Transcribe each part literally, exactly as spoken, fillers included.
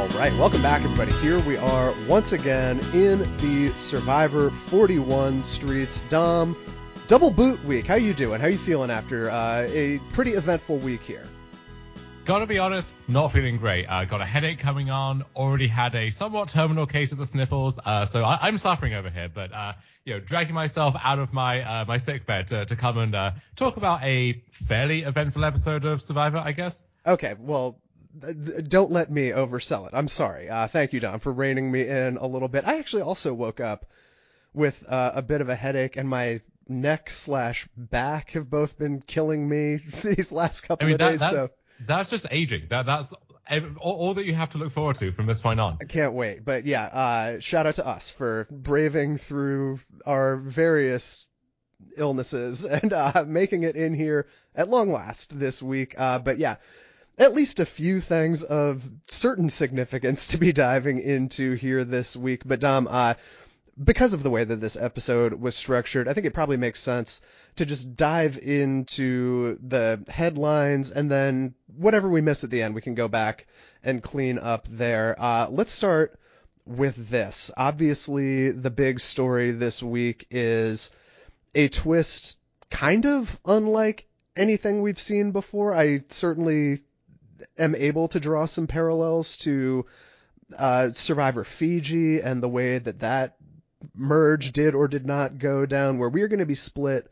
All right, welcome back, everybody. Here we are once again in the Survivor forty-one streets. Dom, double boot week. How you doing? How you feeling after uh, a pretty eventful week here? Gotta be honest, not feeling great. Uh, got a headache coming on. Already had a somewhat terminal case of the sniffles, uh, so I, I'm suffering over here. But uh, you know, dragging myself out of my uh, my sick bed to, to come and uh, talk about a fairly eventful episode of Survivor, I guess. Okay, well, don't let me oversell it. I'm sorry. Uh, thank you, Dom, for reining me in a little bit. I actually also woke up with uh, a bit of a headache, and my neck slash back have both been killing me these last couple I mean, of that, days. that's So that's just aging. That that's all, all that you have to look forward to from this point on. I can't wait. But yeah, uh, shout out to us for braving through our various illnesses and uh, making it in here at long last this week. Uh, but yeah. At least a few things of certain significance to be diving into here this week. But Dom, uh, because of the way that this episode was structured, I think it probably makes sense to just dive into the headlines, and then whatever we miss at the end, we can go back and clean up there. Uh, let's start with this. Obviously, the big story this week is a twist kind of unlike anything we've seen before. I certainly am able to draw some parallels to uh, Survivor Fiji and the way that that merge did or did not go down, where we are going to be split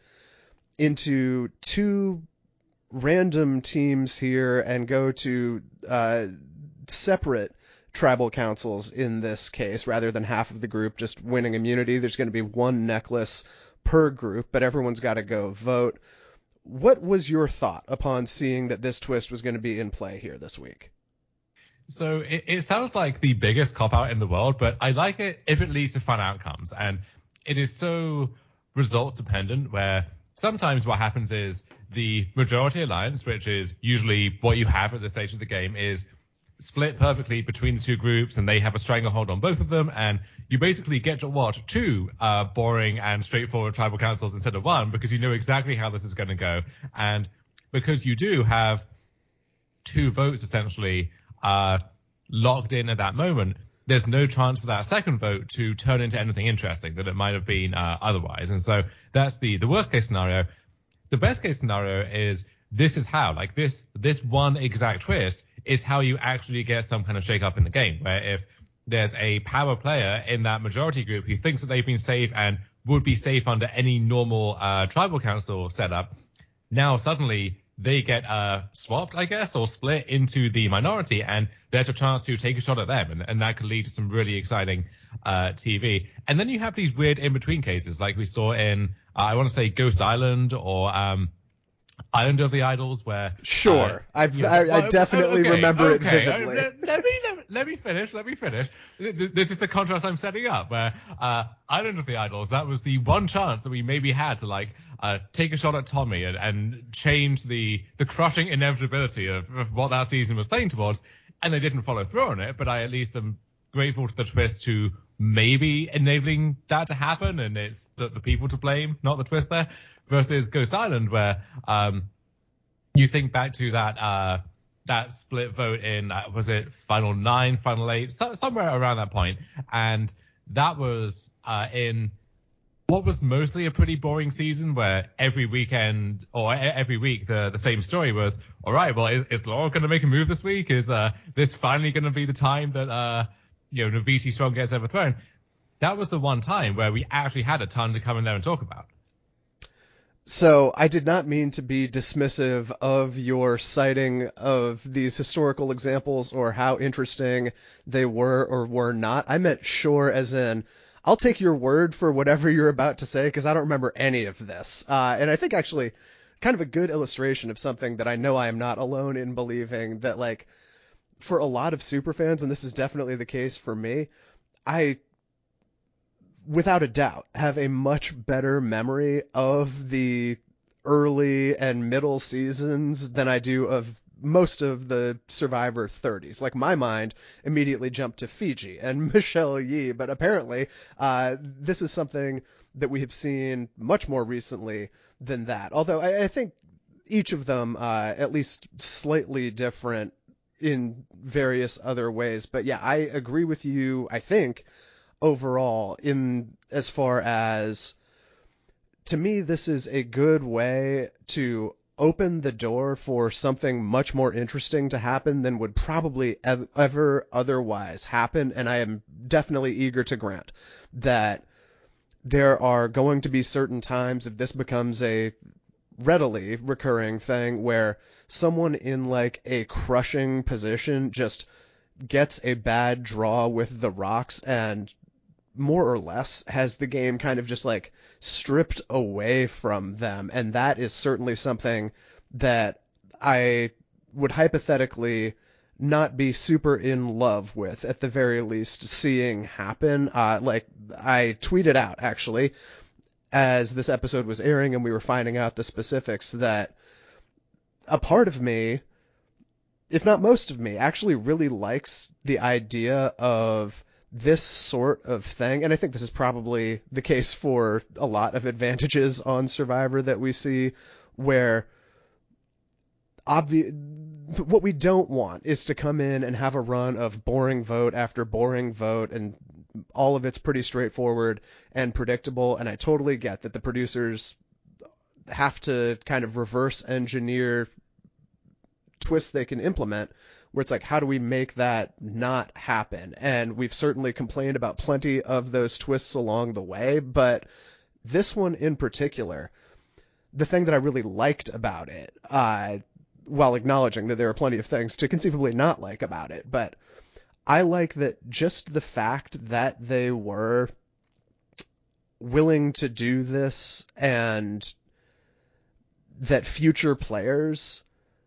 into two random teams here and go to uh, separate tribal councils in this case, rather than half of the group just winning immunity. There's going to be one necklace per group, but everyone's got to go vote. What was your thought upon seeing that this twist was going to be in play here this week? So it, it sounds like the biggest cop-out in the world, but I like it if it leads to fun outcomes. And it is so results-dependent, where sometimes what happens is the majority alliance, which is usually what you have at this stage of the game, is split perfectly between the two groups, and they have a stranglehold on both of them, and you basically get to watch two uh, boring and straightforward tribal councils instead of one, because you know exactly how this is going to go. And because you do have two votes essentially uh, locked in at that moment, there's no chance for that second vote to turn into anything interesting that it might have been uh, otherwise. And so that's the, the worst case scenario. The best case scenario is this is how, like this, this one exact twist is how you actually get some kind of shake up in the game, where if there's a power player in that majority group who thinks that they've been safe and would be safe under any normal uh, tribal council setup, now suddenly they get uh, swapped, I guess, or split into the minority, and there's a chance to take a shot at them, and, and that could lead to some really exciting uh, T V. And then you have these weird in-between cases, like we saw in, uh, I want to say, Ghost Island or um, Island of the Idols, where sure, uh, I've, you know, I, I well, definitely okay, remember okay. it vividly. Let, let me let, let me finish. Let me finish. This is the contrast I'm setting up. Where uh, Island of the Idols, that was the one chance that we maybe had to like uh, take a shot at Tommy and, and change the the crushing inevitability of, of what that season was playing towards, and they didn't follow through on it. But I at least am grateful to the twist to maybe enabling that to happen, and it's the, the people to blame, not the twist there. Versus Ghost Island, where um, you think back to that uh, that split vote in, uh, was it Final Nine, Final Eight, so, somewhere around that point, and that was uh, in what was mostly a pretty boring season, where every weekend or every week the, the same story was, all right, well, is, is Laura going to make a move this week? Is uh, this finally going to be the time that uh, you know Naviti Strong gets overthrown? That was the one time where we actually had a ton to come in there and talk about. So I did not mean to be dismissive of your citing of these historical examples or how interesting they were or were not. I meant sure as in, I'll take your word for whatever you're about to say, because I don't remember any of this. Uh, and I think actually kind of a good illustration of something that I know I am not alone in believing, that like for a lot of superfans, and this is definitely the case for me, I without a doubt, have a much better memory of the early and middle seasons than I do of most of the Survivor thirties. Like, my mind immediately jumped to Fiji and Michelle Yee, but apparently uh, this is something that we have seen much more recently than that. Although I, I think each of them, uh, at least slightly different in various other ways. But yeah, I agree with you, I think, overall, in as far as, to me, this is a good way to open the door for something much more interesting to happen than would probably ev- ever otherwise happen. And I am definitely eager to grant that there are going to be certain times, if this becomes a readily recurring thing, where someone in like a crushing position just gets a bad draw with the rocks and more or less has the game kind of just like stripped away from them. And that is certainly something that I would hypothetically not be super in love with, at the very least, seeing happen. Uh, like I tweeted out, actually, as this episode was airing and we were finding out the specifics, that a part of me, if not most of me, actually really likes the idea of this sort of thing. And I think this is probably the case for a lot of advantages on Survivor that we see, where obvi- what we don't want is to come in and have a run of boring vote after boring vote, and all of it's pretty straightforward and predictable. And I totally get that the producers have to kind of reverse engineer twists they can implement, where it's like, how do we make that not happen? And we've certainly complained about plenty of those twists along the way, but this one in particular, the thing that I really liked about it, uh, while acknowledging that there are plenty of things to conceivably not like about it, but I like that just the fact that they were willing to do this, and that future players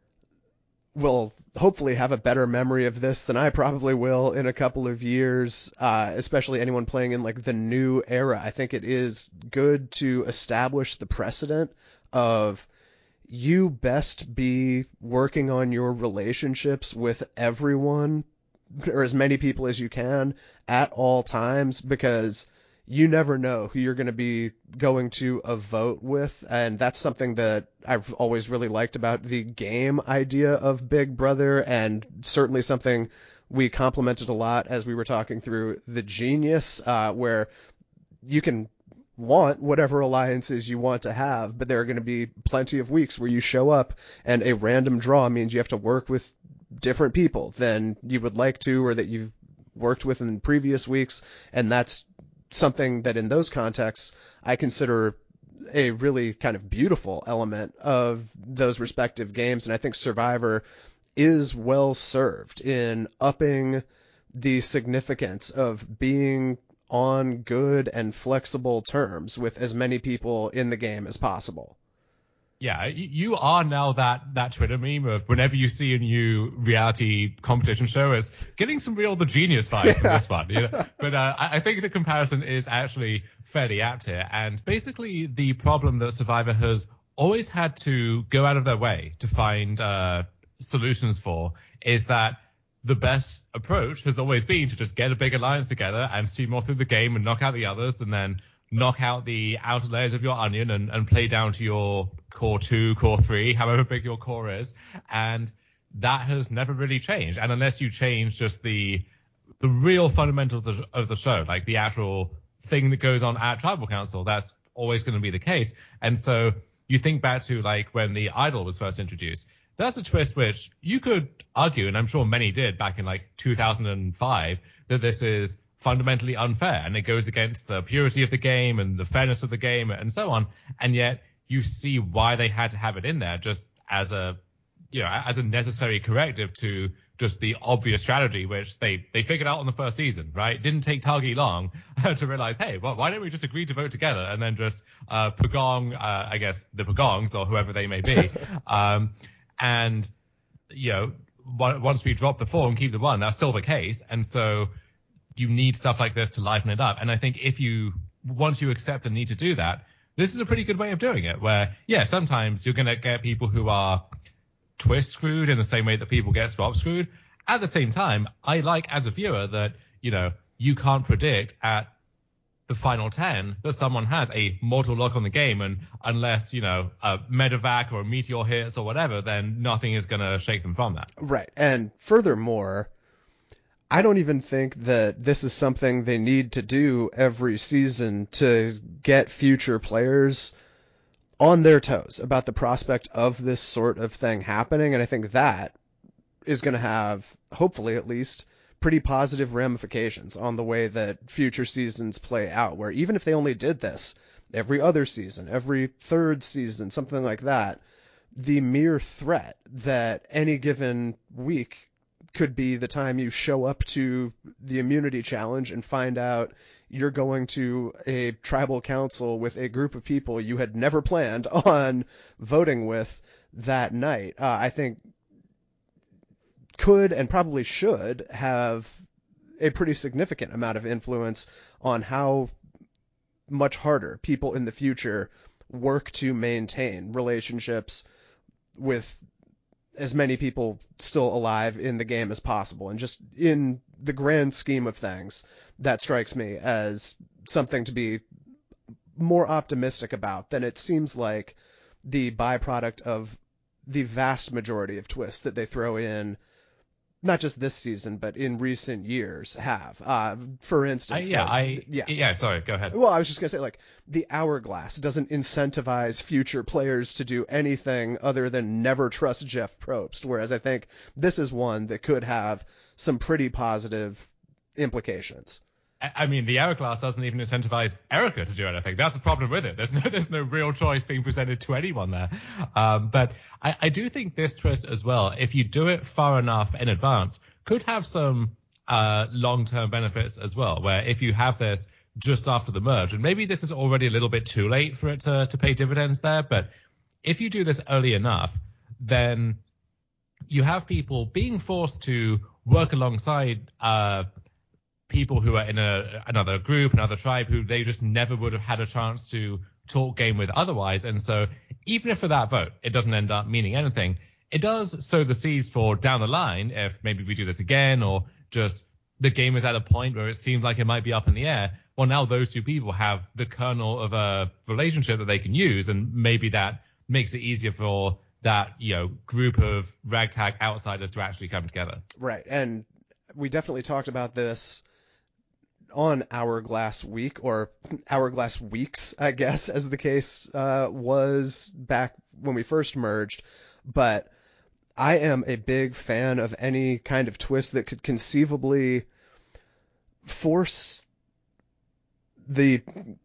will hopefully have a better memory of this than I probably will in a couple of years, uh, especially anyone playing in like the new era. I think it is good to establish the precedent of, you best be working on your relationships with everyone, or as many people as you can, at all times, because you never know who you're going to be going to a vote with. And that's something that I've always really liked about the game idea of Big Brother, and certainly something we complimented a lot as we were talking through The Genius, uh, where you can want whatever alliances you want to have, but there are going to be plenty of weeks where you show up and a random draw means you have to work with different people than you would like to, or that you've worked with in previous weeks. And that's something that in those contexts I consider a really kind of beautiful element of those respective games. And I think Survivor is well served in upping the significance of being on good and flexible terms with as many people in the game as possible. Yeah, you are now that that Twitter meme of whenever you see a new reality competition show as getting some real The Genius vibes yeah. from this one. You know? But uh, I think the comparison is actually fairly apt here. And basically the problem that Survivor has always had to go out of their way to find uh, solutions for is that the best approach has always been to just get a big alliance together and see more through the game and knock out the others, and then knock out the outer layers of your onion and, and play down to your core two, core three, however big your core is. And that has never really changed. And unless you change just the the real fundamentals of the, of the show, like the actual thing that goes on at Tribal Council, that's always going to be the case. And so you think back to like when the Idol was first introduced. That's a twist which you could argue, and I'm sure many did back in like two thousand five, that this is fundamentally unfair and it goes against the purity of the game and the fairness of the game and so on. And yet you see why they had to have it in there just as a, you know, as a necessary corrective to just the obvious strategy, which they, they figured out on the first season, right? It didn't take Targi long to realize, hey, well, why don't we just agree to vote together and then just uh, pagong, uh, I guess, the pagongs or whoever they may be. um, and, you know, once we drop the four and keep the one, that's still the case. And so you need stuff like this to liven it up. And I think if you, once you accept the need to do that, this is a pretty good way of doing it, where, yeah, sometimes you're going to get people who are twist screwed in the same way that people get swap screwed. At the same time, I like as a viewer that, you know, you can't predict at the final ten that someone has a mortal lock on the game, and unless, you know, a medevac or a meteor hits or whatever, then nothing is going to shake them from that. Right. And furthermore, I don't even think that this is something they need to do every season to get future players on their toes about the prospect of this sort of thing happening. And I think that is going to have, hopefully at least, pretty positive ramifications on the way that future seasons play out, where even if they only did this every other season, every third season, something like that, the mere threat that any given week could be the time you show up to the immunity challenge and find out you're going to a tribal council with a group of people you had never planned on voting with that night, uh, I think could and probably should have a pretty significant amount of influence on how much harder people in the future work to maintain relationships with as many people still alive in the game as possible. And just in the grand scheme of things, that strikes me as something to be more optimistic about than it seems like the byproduct of the vast majority of twists that they throw in, not just this season, but in recent years have. Uh, for instance, I, yeah, like, I yeah, yeah. Sorry, go ahead. Well, I was just gonna say, like, the hourglass doesn't incentivize future players to do anything other than never trust Jeff Probst. Whereas I think this is one that could have some pretty positive implications. I mean, the hourglass doesn't even incentivize Erica to do anything. That's the problem with it. There's no, there's no real choice being presented to anyone there. Um, but I, I do think this twist as well, if you do it far enough in advance, could have some uh, long-term benefits as well, where if you have this just after the merge, and maybe this is already a little bit too late for it to, to pay dividends there, but if you do this early enough, then you have people being forced to work alongside uh people who are in a, another group, another tribe, who they just never would have had a chance to talk game with otherwise. And so even if for that vote it doesn't end up meaning anything, it does sow the seeds for down the line, if maybe we do this again, or just the game is at a point where it seems like it might be up in the air. Well, now those two people have the kernel of a relationship that they can use, and maybe that makes it easier for that, you know, group of ragtag outsiders to actually come together. Right. And we definitely talked about this on Hourglass Week, or Hourglass Weeks, I guess, as the case uh, was back when we first merged. But I am a big fan of any kind of twist that could conceivably force the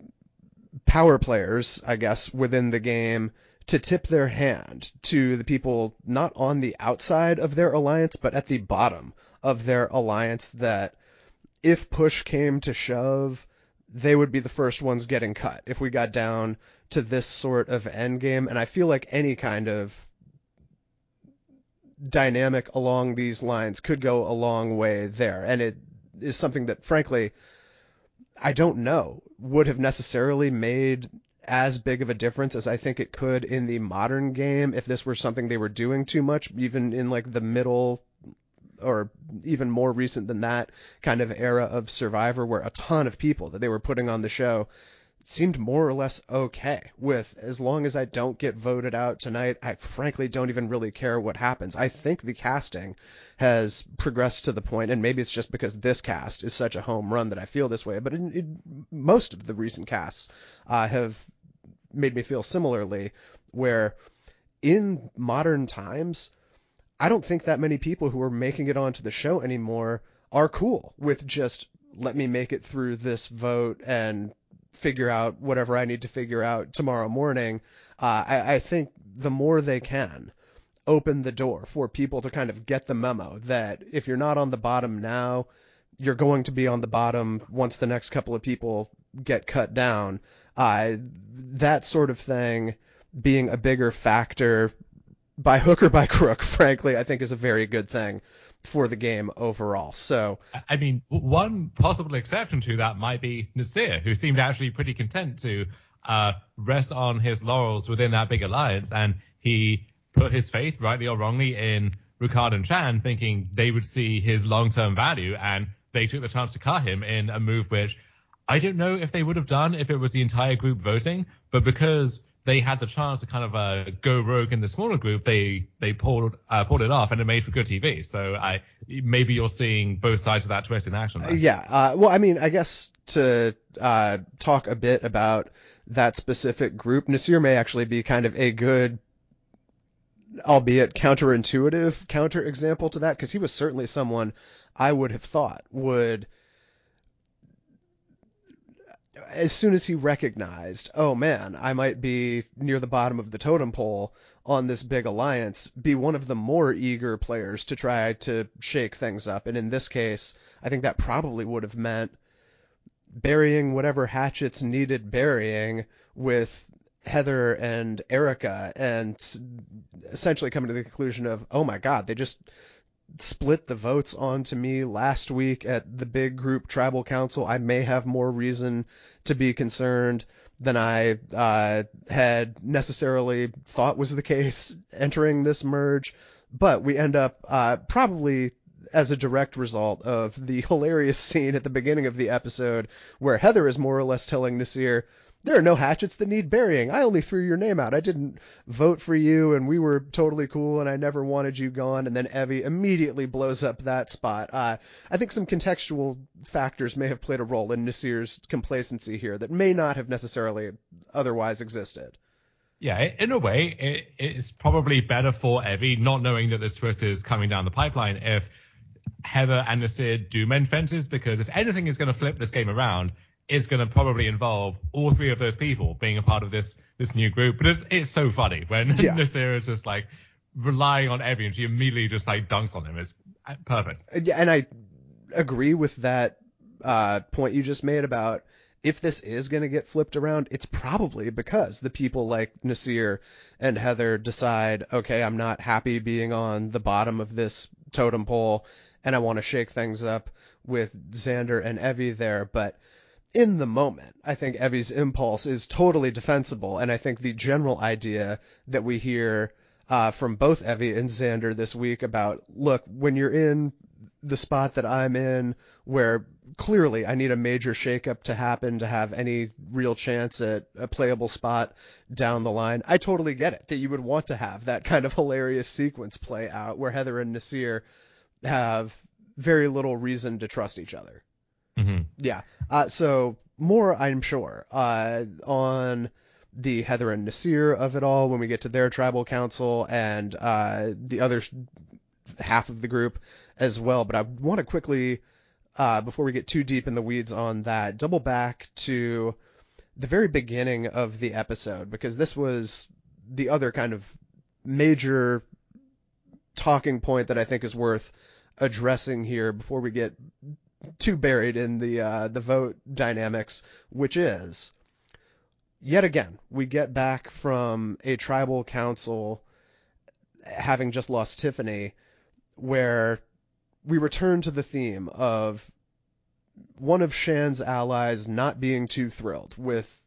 power players, I guess, within the game to tip their hand to the people not on the outside of their alliance, but at the bottom of their alliance, that if push came to shove, they would be the first ones getting cut if we got down to this sort of end game. And I feel like any kind of dynamic along these lines could go a long way there. And it is something that, frankly, I don't know would have necessarily made as big of a difference as I think it could in the modern game if this were something they were doing too much, even in like the middle or even more recent than that kind of era of Survivor, where a ton of people that they were putting on the show seemed more or less okay with, as long as I don't get voted out tonight, I frankly don't even really care what happens. I think the casting has progressed to the point, and maybe it's just because this cast is such a home run that I feel this way, but in, in most of the recent casts uh, have made me feel similarly, where in modern times, I don't think that many people who are making it onto the show anymore are cool with just, let me make it through this vote and figure out whatever I need to figure out tomorrow morning. Uh, I, I think the more they can open the door for people to kind of get the memo that if you're not on the bottom now, you're going to be on the bottom once the next couple of people get cut down. Uh, that sort of thing being a bigger factor by hook or by crook, frankly, I think is a very good thing for the game overall. So, I mean, one possible exception to that might be Nasir, who seemed actually pretty content to uh, rest on his laurels within that big alliance, and he put his faith, rightly or wrongly, in Ricard and Chan, thinking they would see his long-term value, and they took the chance to cut him in a move which I don't know if they would have done if it was the entire group voting, but because they had the chance to kind of uh, go rogue in the smaller group, they they pulled uh, pulled it off, and it made for good T V. So I maybe you're seeing both sides of that twist in action there. Yeah. Uh, well, I mean, I guess to uh, talk a bit about that specific group, Naseer may actually be kind of a good, albeit counterintuitive, counterexample to that, because he was certainly someone I would have thought would, as soon as he recognized, oh man, I might be near the bottom of the totem pole on this big alliance, be one of the more eager players to try to shake things up. And in this case, I think that probably would have meant burying whatever hatchets needed burying with Heather and Erica, and essentially coming to the conclusion of, oh my God, they just split the votes onto me last week at the big group tribal council. I may have more reason to be concerned than I uh, had necessarily thought was the case entering this merge. But we end up uh, probably as a direct result of the hilarious scene at the beginning of the episode where Heather is more or less telling Naseer, there are no hatchets that need burying. I only threw your name out. I didn't vote for you, and we were totally cool, and I never wanted you gone. And then Evie immediately blows up that spot. Uh, I think some contextual factors may have played a role in Naseer's complacency here that may not have necessarily otherwise existed. Yeah, in a way, it, it's probably better for Evie, not knowing that this twist is coming down the pipeline, if Heather and Naseer do mend fences, because if anything is going to flip this game around, it's going to probably involve all three of those people being a part of this this new group. But it's it's so funny when yeah. Naseer is just like relying on Evie and she immediately just like dunks on him. It's perfect. Yeah, and I agree with that uh, point you just made about if this is going to get flipped around, it's probably because the people like Naseer and Heather decide, okay, I'm not happy being on the bottom of this totem pole and I want to shake things up with Xander and Evie there. But in the moment, I think Evie's impulse is totally defensible, and I think the general idea that we hear uh, from both Evie and Xander this week about, look, when you're in the spot that I'm in, where clearly I need a major shakeup to happen to have any real chance at a playable spot down the line, I totally get it, that you would want to have that kind of hilarious sequence play out where Heather and Naseer have very little reason to trust each other. Mm-hmm. Yeah. Uh, so more, I'm sure, uh, on the Heather and Naseer of it all when we get to their tribal council and uh, the other half of the group as well. But I want to quickly, uh, before we get too deep in the weeds on that, double back to the very beginning of the episode, because this was the other kind of major talking point that I think is worth addressing here before we get too buried in the uh, the vote dynamics, which is, yet again, we get back from a tribal council having just lost Tiffany, where we return to the theme of one of Shan's allies not being too thrilled with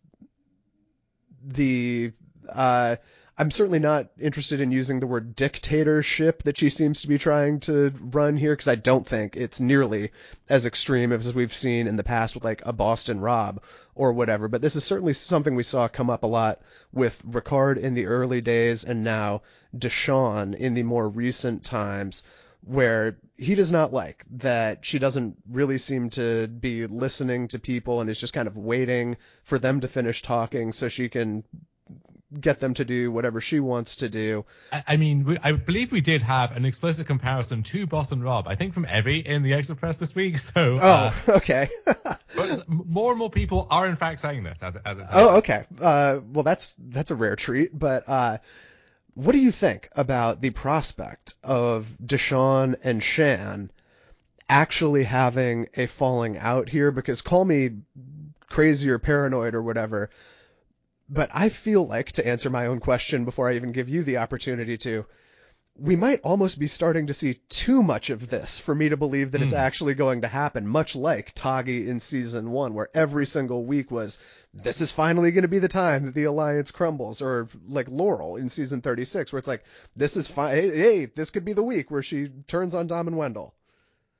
the... Uh, I'm certainly not interested in using the word dictatorship that she seems to be trying to run here, because I don't think it's nearly as extreme as we've seen in the past with like a Boston Rob or whatever. But this is certainly something we saw come up a lot with Ricard in the early days and now Deshawn in the more recent times, where he does not like that she doesn't really seem to be listening to people and is just kind of waiting for them to finish talking so she can get them to do whatever she wants to do. I, I mean, we, I believe we did have an explicit comparison to Boston Rob, I think from Evie in the Extra Press this week. So, oh, uh, okay. But more and more people are in fact saying this as as it's happening. Oh, okay. Uh, well, that's that's a rare treat. But uh, what do you think about the prospect of Deshawn and Shan actually having a falling out here? Because call me crazy or paranoid or whatever, but I feel like, to answer my own question before I even give you the opportunity to, we might almost be starting to see too much of this for me to believe that mm. it's actually going to happen, much like Tagi in season one, where every single week was, this is finally going to be the time that the alliance crumbles, or like Laurel in season thirty-six, where it's like, this is fine, hey, hey, this could be the week where she turns on Dom and Wendell.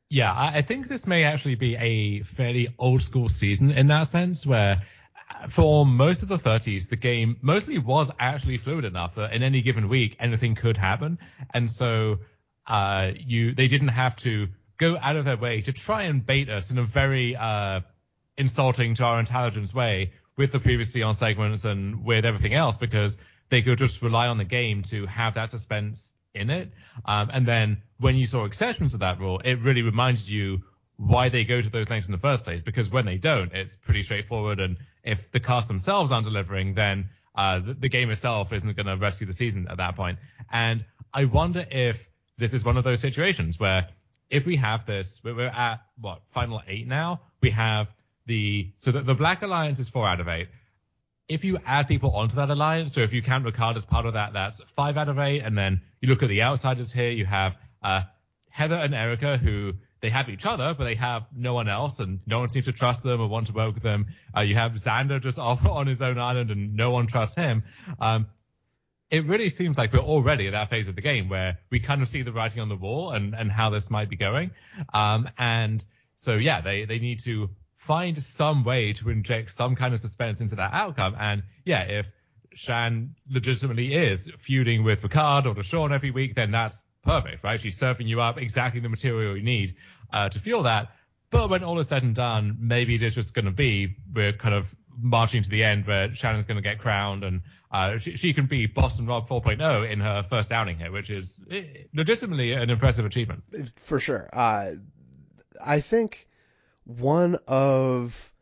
Yeah, I, I think this may actually be a fairly old school season in that sense, where for most of the thirties, the game mostly was actually fluid enough that in any given week, anything could happen. And so uh, you they didn't have to go out of their way to try and bait us in a very uh, insulting to our intelligence way with the previously on segments and with everything else, because they could just rely on the game to have that suspense in it. Um, and then when you saw exceptions to that rule, it really reminded you why they go to those lengths in the first place, because when they don't, it's pretty straightforward. And if the cast themselves aren't delivering, then uh, the, the game itself isn't going to rescue the season at that point. And I wonder if this is one of those situations where if we have this, we're at what, final eight now, we have the, so the, the Black Alliance is four out of eight. If you add people onto that alliance, so if you count Ricard as part of that, that's five out of eight. And then you look at the outsiders here, you have uh, Heather and Erica, who they have each other, but they have no one else, and no one seems to trust them or want to work with them. Uh, you have Xander just off on his own island, and no one trusts him. Um, it really seems like we're already at that phase of the game where we kind of see the writing on the wall and, and how this might be going. Um, and so, yeah, they, they need to find some way to inject some kind of suspense into that outcome. And yeah, if Shan legitimately is feuding with Ricard or Deshawn every week, then that's perfect, right? She's serving you up exactly the material you need uh, to fuel that. But when all is said and done, maybe it is just going to be we're kind of marching to the end where Shannon's going to get crowned, and uh, she, she can be Boston Rob four point oh in her first outing here, which is legitimately an impressive achievement. For sure. Uh, I think one of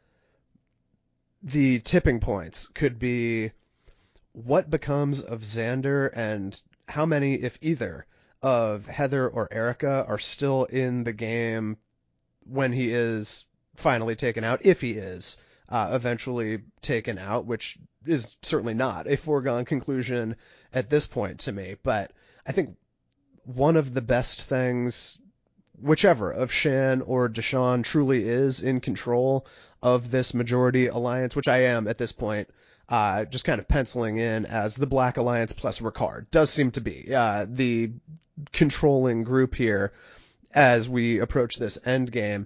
the tipping points could be what becomes of Xander and how many, if either, of Heather or Erica are still in the game when he is finally taken out, if he is uh, eventually taken out, which is certainly not a foregone conclusion at this point to me. But I think one of the best things, whichever of Shan or Deshawn truly is in control of this majority alliance, which I am at this point, uh, just kind of penciling in as the Black Alliance plus Ricard, does seem to be uh, the controlling group here as we approach this end game.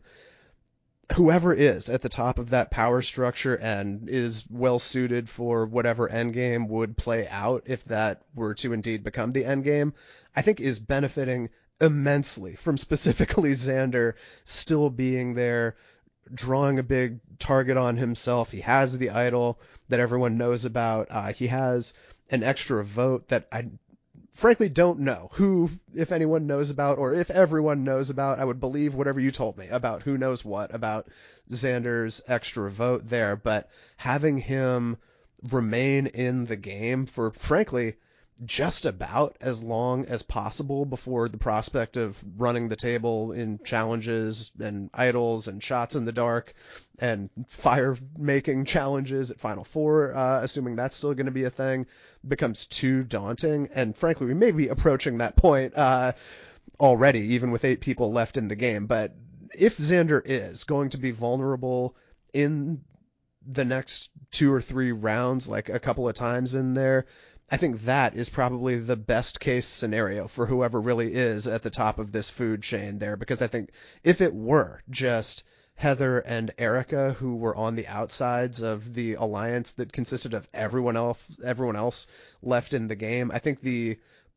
Whoever is at the top of that power structure and is well suited for whatever end game would play out, if that were to indeed become the end game, I think is benefiting immensely from specifically Xander still being there, drawing a big target on himself. He has the idol that everyone knows about. Uh, he has an extra vote that I frankly don't know who, if anyone knows about, or if everyone knows about. I would believe whatever you told me about who knows what about Xander's extra vote there, but having him remain in the game for, frankly, just about as long as possible before the prospect of running the table in challenges and idols and shots in the dark and fire making challenges at Final Four, uh, assuming that's still going to be a thing, becomes too daunting. And frankly, we may be approaching that point uh, already, even with eight people left in the game. But if Xander is going to be vulnerable in the next two or three rounds, like a couple of times in there, I think that is probably the best case scenario for whoever really is at the top of this food chain there, because I think if it were just Heather and Erica who were on the outsides of the alliance that consisted of everyone else, everyone else left in the game, I think the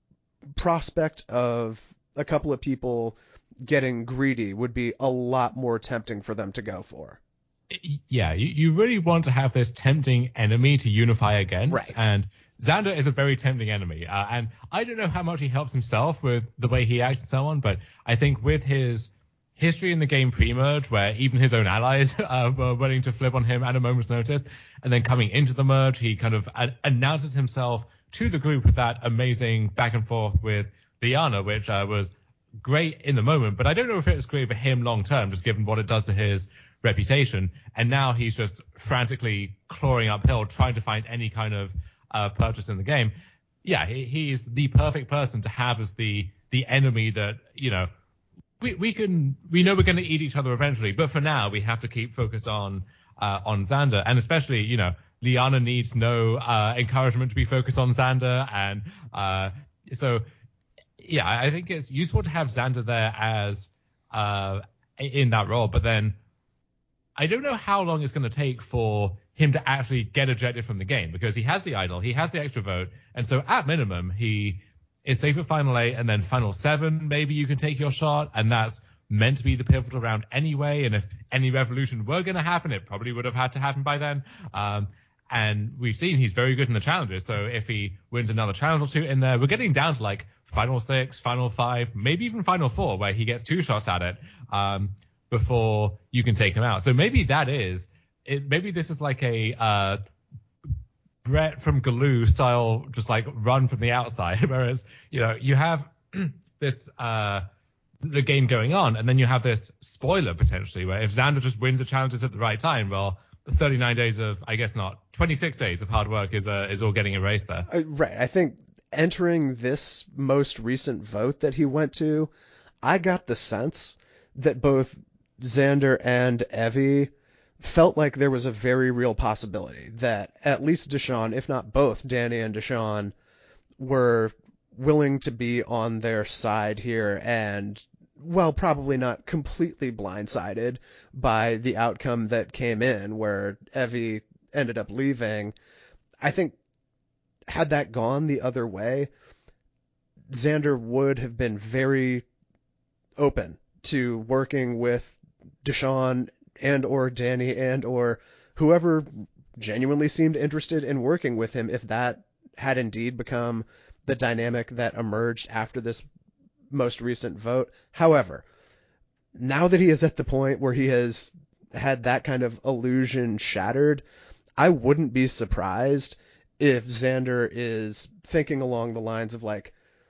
prospect of a couple of people getting greedy would be a lot more tempting for them to go for. Yeah, you, you really want to have this tempting enemy to unify against, right. and Xander is a very tempting enemy. Uh, and I don't know how much he helps himself with the way he acts and so on, but I think with his history in the game pre-merge, where even his own allies uh, were willing to flip on him at a moment's notice, and then coming into the merge, he kind of uh, announces himself to the group with that amazing back and forth with Liana, which uh, was great in the moment, but I don't know if it was great for him long term, just given what it does to his reputation. And now he's just frantically clawing uphill, trying to find any kind of uh, purchase in the game. Yeah, he, he's the perfect person to have as the the enemy that, you know, we we can we know we're going to eat each other eventually, but for now we have to keep focused on uh, on Xander, and especially, you know, Liana needs no uh, encouragement to be focused on Xander, and uh, so yeah, I think it's useful to have Xander there as uh, in that role. But then I don't know how long it's going to take for him to actually get ejected from the game, because he has the idol, he has the extra vote, and so at minimum he is safe at final eight, and then final seven maybe you can take your shot, and that's meant to be the pivotal round anyway. And if any revolution were going to happen, it probably would have had to happen by then. Um, and we've seen he's very good in the challenges, so if he wins another challenge or two in there, we're getting down to like final six, final five, maybe even final four, where he gets two shots at it um, before you can take him out. So maybe that is it. Maybe this is like a uh, Brett from Galoo style, just like run from the outside. Whereas, you know, you have this uh, the game going on, and then you have this spoiler potentially, where if Xander just wins the challenges at the right time, well, thirty-nine days of, I guess not, twenty-six days of hard work is uh, is all getting erased there. Uh, right. I think entering this most recent vote that he went to, I got the sense that both Xander and Evie felt like there was a very real possibility that at least Deshawn, if not both Danny and Deshawn, were willing to be on their side here, and, well, probably not completely blindsided by the outcome that came in where Evie ended up leaving. I think had that gone the other way, Xander would have been very open to working with Deshawn and or Danny and or whoever genuinely seemed interested in working with him, if that had indeed become the dynamic that emerged after this most recent vote. However, now that he is at the point where he has had that kind of illusion shattered, I wouldn't be surprised if Xander is thinking along the lines of like,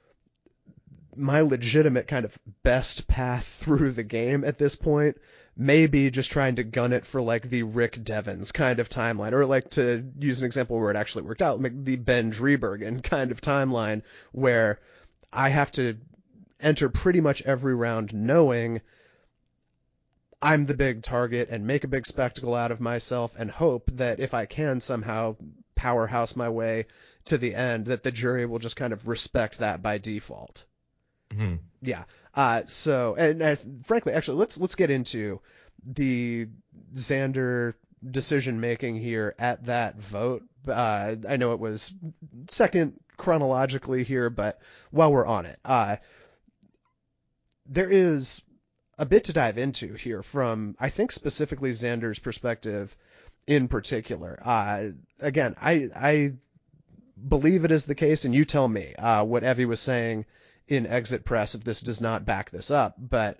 my legitimate kind of best path through the game at this point may be just trying to gun it for like the Rick Devens kind of timeline, or like, to use an example where it actually worked out, like the Ben Driebergen kind of timeline, where I have to enter pretty much every round knowing I'm the big target and make a big spectacle out of myself, and hope that if I can somehow powerhouse my way to the end, that the jury will just kind of respect that by default. Mm-hmm. Yeah. Uh, so, and uh, frankly, actually, let's let's get into the Xander decision making here at that vote. Uh, I know it was second chronologically here, but while we're on it, uh, there is a bit to dive into here from, I think, specifically Xander's perspective in particular. Uh, again, I I believe it is the case, and you tell me uh, what Evie was saying in Exit Press if this does not back this up, but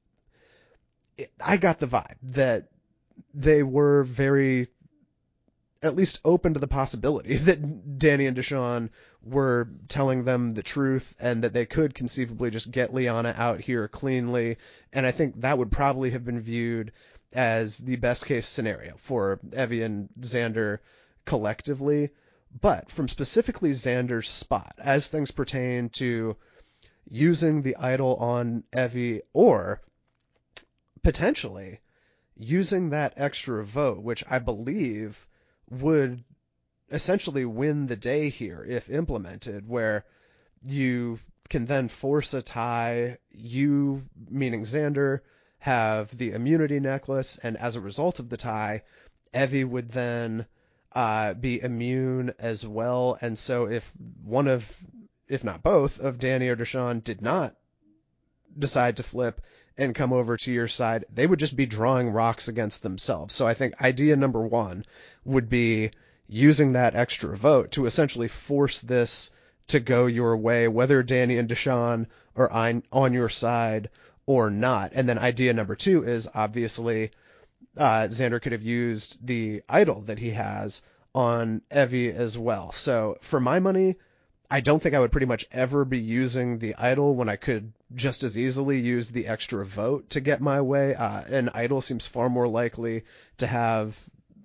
it, I got the vibe that they were very, at least open to the possibility that Danny and Deshawn were telling them the truth, and that they could conceivably just get Liana out here cleanly, and I think that would probably have been viewed as the best case scenario for Evie and Xander collectively. But from specifically Xander's spot, as things pertain to using the idol on Evie, or potentially using that extra vote, which I believe would essentially win the day here if implemented, where you can then force a tie, you, meaning Xander, have the immunity necklace, and as a result of the tie, Evie would then uh, be immune as well, and so if one of, if not both, of Danny or Deshawn did not decide to flip and come over to your side, they would just be drawing rocks against themselves. So I think idea number one would be using that extra vote to essentially force this to go your way, whether Danny and Deshawn are on, on your side or not. And then idea number two is obviously uh, Xander could have used the idol that he has on Evie as well. So for my money, I don't think I would pretty much ever be using the idol when I could just as easily use the extra vote to get my way. Uh, an idol seems far more likely to have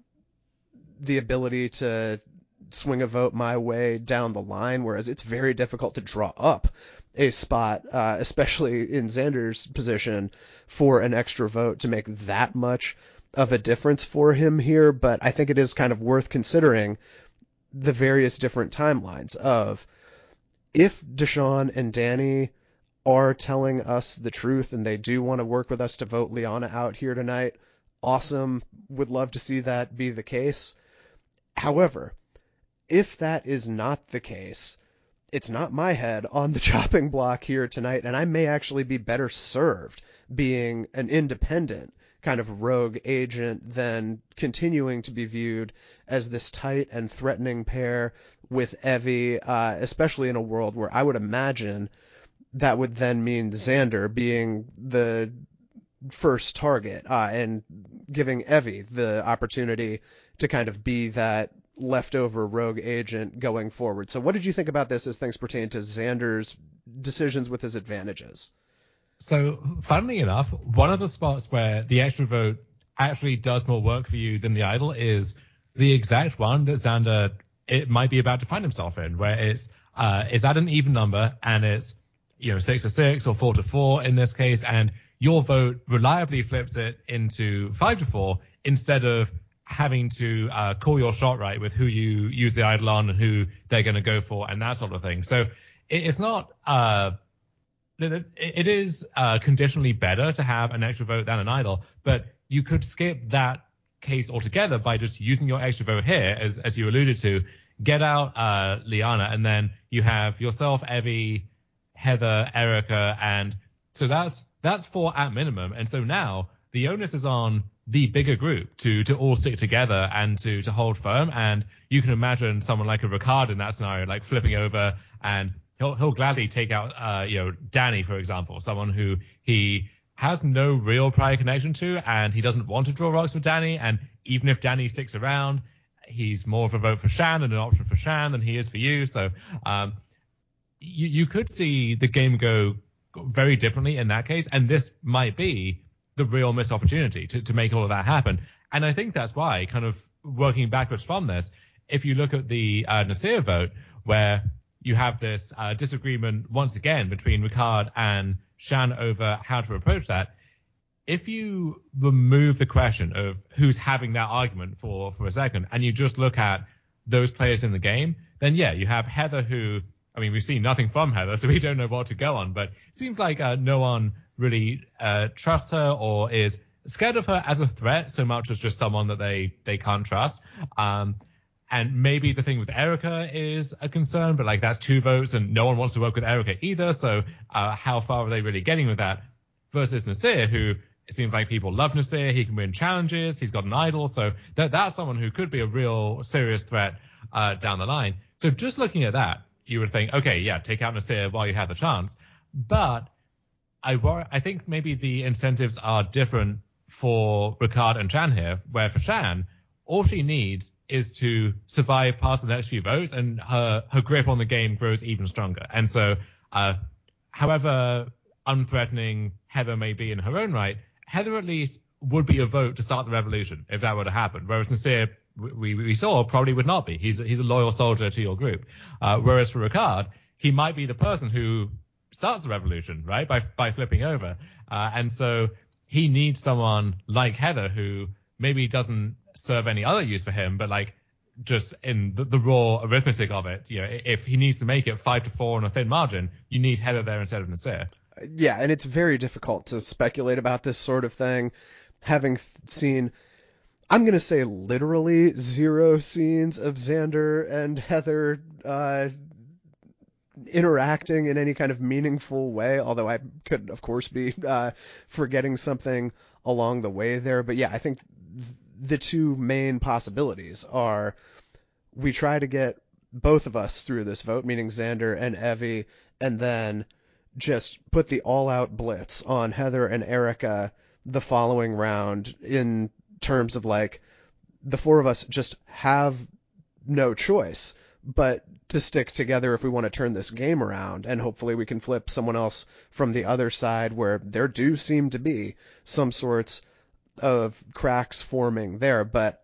the ability to swing a vote my way down the line, whereas it's very difficult to draw up a spot, uh, especially in Xander's position, for an extra vote to make that much of a difference for him here. But I think it is kind of worth considering the various different timelines of, if Deshawn and Danny are telling us the truth and they do want to work with us to vote Liana out here tonight, awesome. Would love to see that be the case. However, if that is not the case, it's not my head on the chopping block here tonight, and I may actually be better served being an independent kind of rogue agent than continuing to be viewed as this tight and threatening pair with Evie, uh, especially in a world where I would imagine that would then mean Xander being the first target, uh, and giving Evie the opportunity to kind of be that leftover rogue agent going forward. So what did you think about this as things pertain to Xander's decisions with his advantages? So, funnily enough, one of the spots where the extra vote actually does more work for you than the idol is the exact one that Xander it might be about to find himself in, where it's uh, it's at an even number and it's you know six to six or four to four in this case, and your vote reliably flips it into five to four instead of having to uh, call your shot right with who you use the idol on and who they're going to go for and that sort of thing. So it, it's not. Uh, It is uh, conditionally better to have an extra vote than an idol, but you could skip that case altogether by just using your extra vote here, as as you alluded to, get out uh, Liana, and then you have yourself, Evie, Heather, Erica, and so that's that's four at minimum. And so now the onus is on the bigger group to to all stick together and to to hold firm. And you can imagine someone like a Ricard in that scenario, like flipping over and He'll he'll gladly take out, uh, you know, Danny, for example, someone who he has no real prior connection to, and he doesn't want to draw rocks with Danny. And even if Danny sticks around, he's more of a vote for Shan and an option for Shan than he is for you. So um, you you could see the game go very differently in that case, and this might be the real missed opportunity to to make all of that happen. And I think that's why, kind of working backwards from this, if you look at the uh, Naseer vote, where you have this uh, disagreement once again between Ricard and Shan over how to approach that. If you remove the question of who's having that argument for, for a second, and you just look at those players in the game, then yeah, you have Heather who, I mean, we've seen nothing from Heather, so we don't know what to go on, but it seems like uh, no one really uh, trusts her or is scared of her as a threat so much as just someone that they, they can't trust. Um, And maybe the thing with Erica is a concern, but like that's two votes and no one wants to work with Erica either. So uh, how far are they really getting with that? Versus Naseer, who it seems like people love Naseer. He can win challenges. He's got an idol. So that that's someone who could be a real serious threat uh, down the line. So just looking at that, you would think, okay, yeah, take out Naseer while you have the chance. But I wor- I think maybe the incentives are different for Ricard and Shan here, where for Shan, all she needs is to survive past the next few votes, and her, her grip on the game grows even stronger. And so, uh, however unthreatening Heather may be in her own right, Heather at least would be a vote to start the revolution if that were to happen. Whereas Naseer, we, we saw, probably would not be. He's, he's a loyal soldier to your group. Uh, whereas for Ricard, he might be the person who starts the revolution, right, by by flipping over. Uh, and so he needs someone like Heather who maybe doesn't serve any other use for him, but like just in the, the raw arithmetic of it, you know, if he needs to make it five to four on a thin margin, you need Heather there instead of Naseer. Yeah, and it's very difficult to speculate about this sort of thing, having seen, I'm going to say literally zero scenes of Xander and Heather uh, interacting in any kind of meaningful way, although I could, of course, be uh, forgetting something along the way there. But yeah, I think the two main possibilities are we try to get both of us through this vote, meaning Xander and Evie, and then just put the all-out blitz on Heather and Erica the following round in terms of like the four of us just have no choice but to stick together if we want to turn this game around, and hopefully we can flip someone else from the other side where there do seem to be some sorts of cracks forming there. But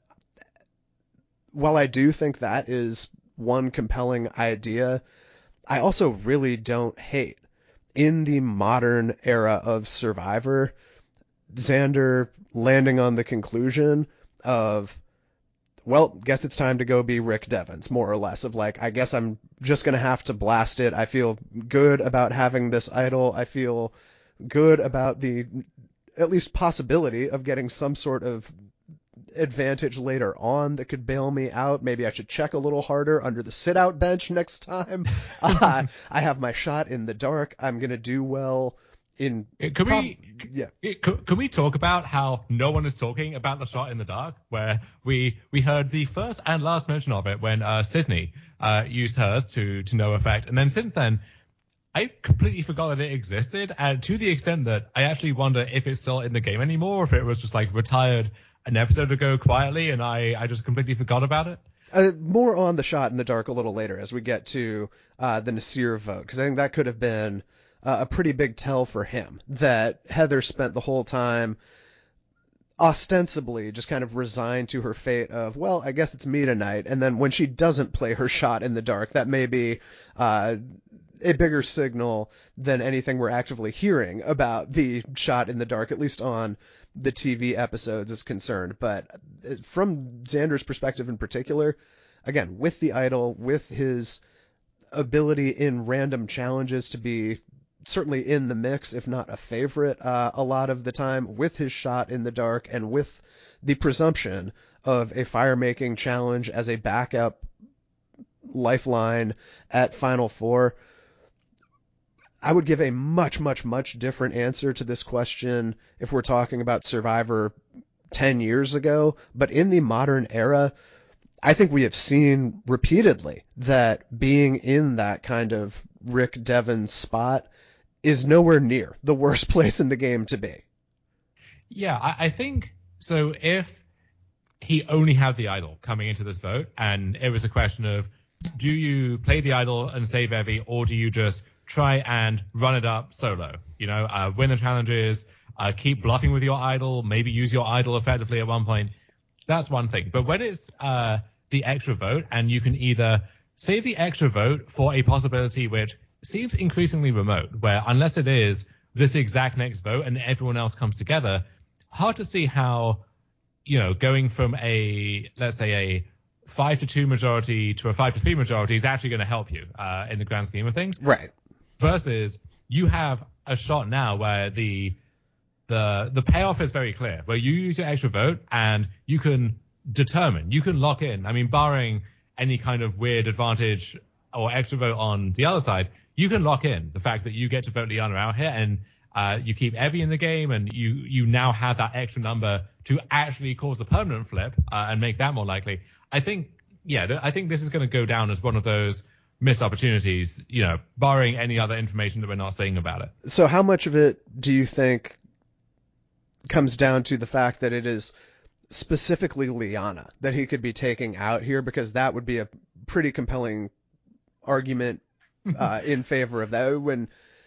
while I do think that is one compelling idea, I also really don't hate, in the modern era of Survivor, Xander landing on the conclusion of, well, guess it's time to go be Rick Devens, more or less, of like, I guess I'm just going to have to blast it. I feel good about having this idol. I feel good about the at least possibility of getting some sort of advantage later on that could bail me out. Maybe I should check a little harder under the sit-out bench next time. uh, I have my shot in the dark. I'm going to do well in... Can prob- we yeah. can, can we talk about how no one is talking about the shot in the dark, where we we heard the first and last mention of it when uh, Sydney uh, used hers to to no effect, and then since then I completely forgot that it existed, and to the extent that I actually wonder if it's still in the game anymore, or if it was just like retired an episode ago quietly, and I I just completely forgot about it. Uh, more on the shot in the dark a little later as we get to uh, the Naseer vote, because I think that could have been uh, a pretty big tell for him, that Heather spent the whole time ostensibly just kind of resigned to her fate of, well, I guess it's me tonight, and then when she doesn't play her shot in the dark, that may be uh, a bigger signal than anything we're actively hearing about the shot in the dark, at least on the T V episodes is concerned. But from Xander's perspective in particular, again, with the idol, with his ability in random challenges to be certainly in the mix, if not a favorite, uh, a lot of the time, with his shot in the dark, and with the presumption of a fire-making challenge as a backup lifeline at Final Four, I would give a much, much, much different answer to this question if we're talking about Survivor ten years ago. But in the modern era, I think we have seen repeatedly that being in that kind of Rick Devens spot is nowhere near the worst place in the game to be. Yeah, I, I think so. If he only had the idol coming into this vote, and it was a question of, do you play the idol and save Evie, or do you just try and run it up solo? You know, uh, win the challenges, uh, keep bluffing with your idol, maybe use your idol effectively at one point. That's one thing. But when it's uh, the extra vote, and you can either save the extra vote for a possibility which seems increasingly remote, where unless it is this exact next vote and everyone else comes together, hard to see how, you know, going from a, let's say, a five to two majority to a five to three majority is actually going to help you uh, in the grand scheme of things. Right. Versus you have a shot now where the the the payoff is very clear, where you use your extra vote and you can determine, you can lock in. I mean, barring any kind of weird advantage or extra vote on the other side, you can lock in the fact that you get to vote Liana out here, and uh, you keep Evie in the game, and you you now have that extra number to actually cause a permanent flip uh, and make that more likely. I think, yeah, th- I think this is going to go down as one of those missed opportunities, you know, barring any other information that we're not seeing about it. So how much of it do you think comes down to the fact that it is specifically Liana that he could be taking out here? Because that would be a pretty compelling argument uh, in favor of that, when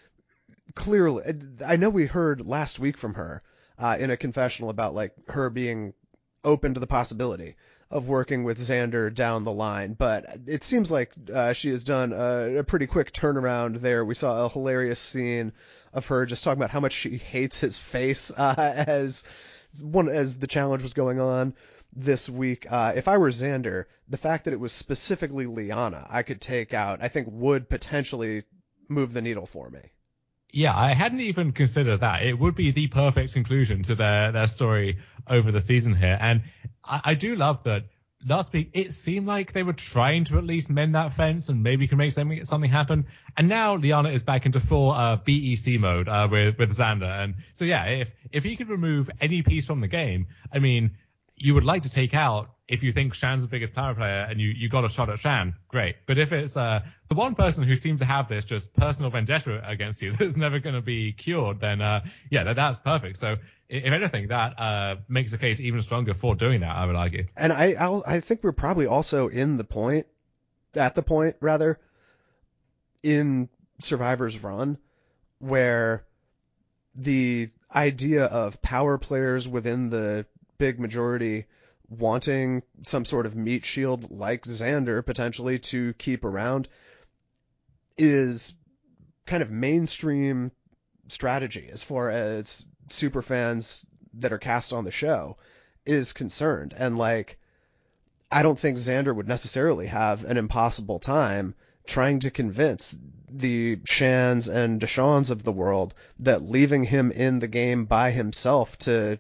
clearly, I know we heard last week from her uh, in a confessional about like her being open to the possibility of working with Xander down the line, but it seems like uh, she has done a, a pretty quick turnaround there. We saw a hilarious scene of her just talking about how much she hates his face uh, as one as the challenge was going on this week. Uh, if I were Xander, the fact that it was specifically Liana I could take out, I think would potentially move the needle for me. Yeah, I hadn't even considered that. It would be the perfect conclusion to their, their story over the season here. And I, I do love that last week it seemed like they were trying to at least mend that fence and maybe can make something something happen. And now Liana is back into full uh, B E C mode uh, with, with Xander. And so, yeah, if, if he could remove any piece from the game, I mean, you would like to take out, if you think Shan's the biggest power player and you, you got a shot at Shan, great. But if it's uh, the one person who seems to have this just personal vendetta against you that's never going to be cured, then uh, yeah, that, that's perfect. So if anything, that uh, makes the case even stronger for doing that, I would argue. And I I'll, I think we're probably also in the point, at the point rather, in Survivor's run where the idea of power players within the big majority wanting some sort of meat shield like Xander potentially to keep around is kind of mainstream strategy as far as superfans that are cast on the show is concerned. And like, I don't think Xander would necessarily have an impossible time trying to convince the Shans and Deshans of the world that leaving him in the game by himself to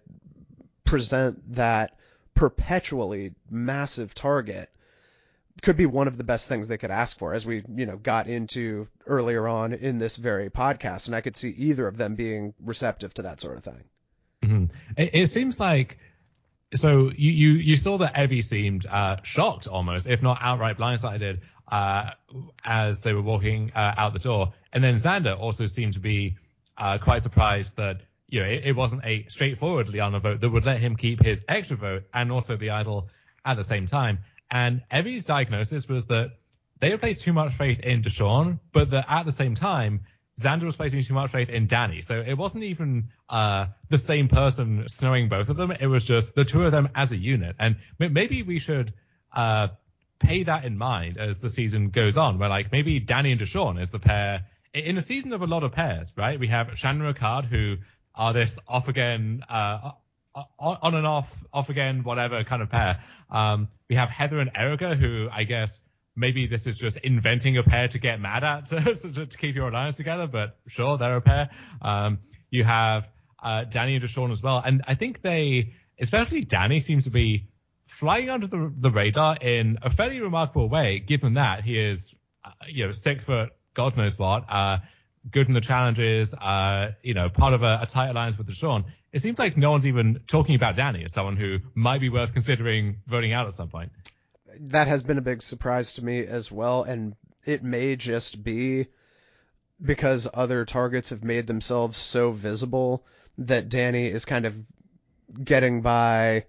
present that perpetually massive target could be one of the best things they could ask for, as we, you know, got into earlier on in this very podcast. And I could see either of them being receptive to that sort of thing. Mm-hmm. It, it seems like, so you, you, you saw that Evie seemed uh, shocked almost, if not outright blindsided, uh, as they were walking uh, out the door. And then Xander also seemed to be uh, quite surprised that, you know, it, it wasn't a straightforward Liana vote that would let him keep his extra vote and also the idol at the same time. And Evie's diagnosis was that they had placed too much faith in Deshawn, but that at the same time, Xander was placing too much faith in Dany. So it wasn't even uh, the same person snowing both of them. It was just the two of them as a unit. And maybe we should uh, pay that in mind as the season goes on, where like maybe Dany and Deshawn is the pair in a season of a lot of pairs, right? We have Shannon and Ricard, who are this off again, uh, on and off, off again, whatever kind of pair. Um, we have Heather and Erica, who I guess maybe this is just inventing a pair to get mad at to, to, to keep your alliance together, but sure, they're a pair. Um, you have uh, Dany and Deshawn as well. And I think they, especially Dany, seems to be flying under the, the radar in a fairly remarkable way, given that he is, uh, you know, six foot, God knows what, uh, good in the challenges, uh, you know, part of a, a tight alliance with Deshawn. It seems like no one's even talking about Dany as someone who might be worth considering voting out at some point. That has been a big surprise to me as well, and it may just be because other targets have made themselves so visible that Dany is kind of getting by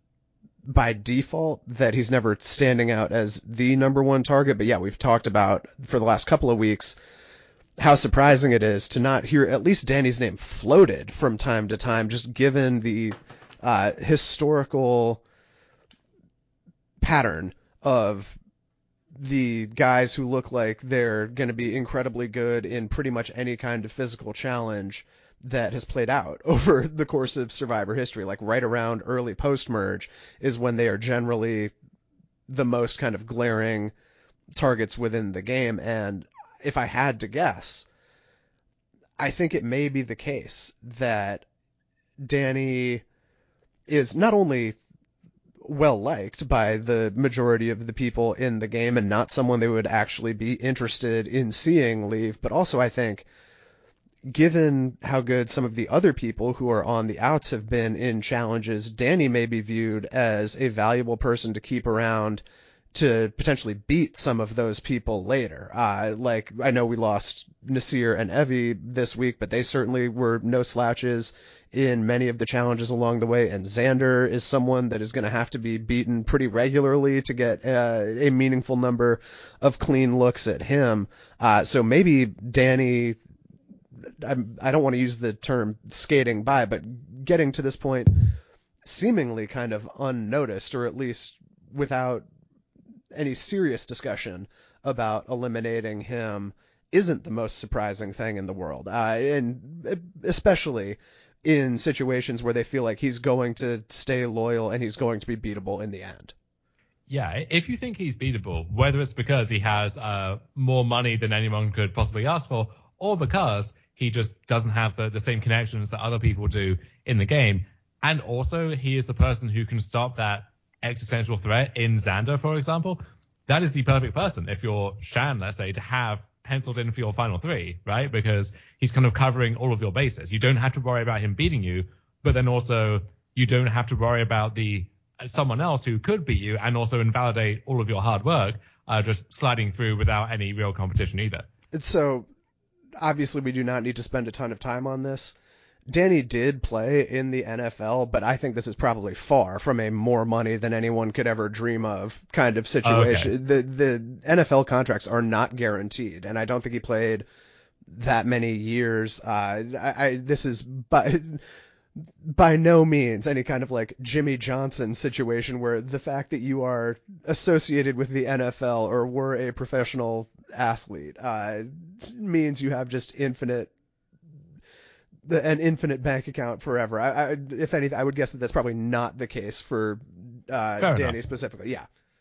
by default, that he's never standing out as the number one target. But yeah, we've talked about for the last couple of weeks how surprising it is to not hear at least Dany's name floated from time to time, just given the uh, historical pattern of the guys who look like they're going to be incredibly good in pretty much any kind of physical challenge that has played out over the course of Survivor history. Like right around early post-merge is when they are generally the most kind of glaring targets within the game. And if I had to guess, I think it may be the case that Dany is not only well liked by the majority of the people in the game and not someone they would actually be interested in seeing leave, but also I think, given how good some of the other people who are on the outs have been in challenges, Dany may be viewed as a valuable person to keep around to potentially beat some of those people later. Uh, like, I know we lost Nasir and Evie this week, but they certainly were no slouches in many of the challenges along the way, and Xander is someone that is going to have to be beaten pretty regularly to get uh, a meaningful number of clean looks at him. Uh, so maybe Dany, I'm, I don't want to use the term skating by, but getting to this point seemingly kind of unnoticed, or at least without any serious discussion about eliminating him, isn't the most surprising thing in the world. Uh, and especially in situations where they feel like he's going to stay loyal and he's going to be beatable in the end. Yeah, if you think he's beatable, whether it's because he has uh, more money than anyone could possibly ask for, or because he just doesn't have the, the same connections that other people do in the game, and also he is the person who can stop that existential threat in Xander, for example, that is the perfect person, if you're Shan, let's say, to have penciled in for your final three, right? Because he's kind of covering all of your bases. You don't have to worry about him beating you, but then also you don't have to worry about the someone else who could beat you and also invalidate all of your hard work, uh, just sliding through without any real competition either. So obviously we do not need to spend a ton of time on this. Dany did play in the N F L, but I think this is probably far from a more money than anyone could ever dream of kind of situation. Okay. The the N F L contracts are not guaranteed, and I don't think he played that many years. Uh, I, I this is by by no means any kind of like Jimmy Johnson situation where the fact that you are associated with the N F L or were a professional athlete uh, means you have just infinite. an infinite bank account forever. I, I, if anything, I would guess that that's probably not the case for uh, Dany enough. specifically. Yeah.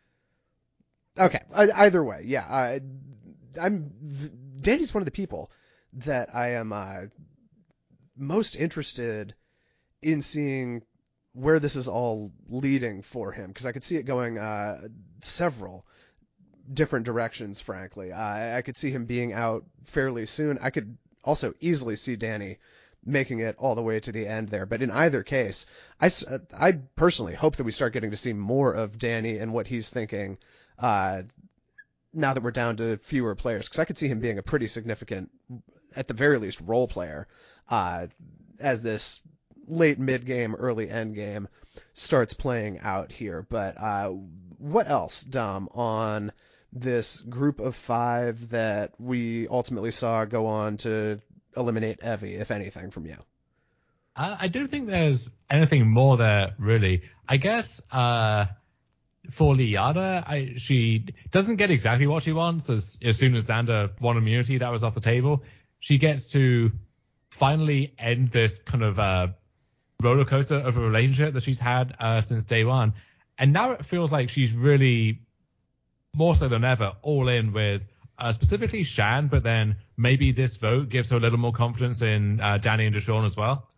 Okay. I, either way, yeah. I, I'm Danny's one of the people that I am uh, most interested in seeing where this is all leading for him, because I could see it going uh, several different directions, frankly. Uh, I could see him being out fairly soon. I could also easily see Danny making it all the way to the end there. But in either case, I, I personally hope that we start getting to see more of Danny and what he's thinking uh, now that we're down to fewer players, because I could see him being a pretty significant, at the very least, role player uh, as this late mid-game, early end-game starts playing out here. But uh, what else, Dom, on this group of five that we ultimately saw go on to eliminate Evie, if anything, from you? Uh, I don't think there's anything more there, really. I guess uh, for Liana, I, she doesn't get exactly what she wants. As, as soon as Xander won immunity, that was off the table. She gets to finally end this kind of uh, roller coaster of a relationship that she's had uh, since day one. And now it feels like she's really, more so than ever, all in with uh, specifically Shan, but then maybe this vote gives her a little more confidence in uh, Danny and Deshawn as well.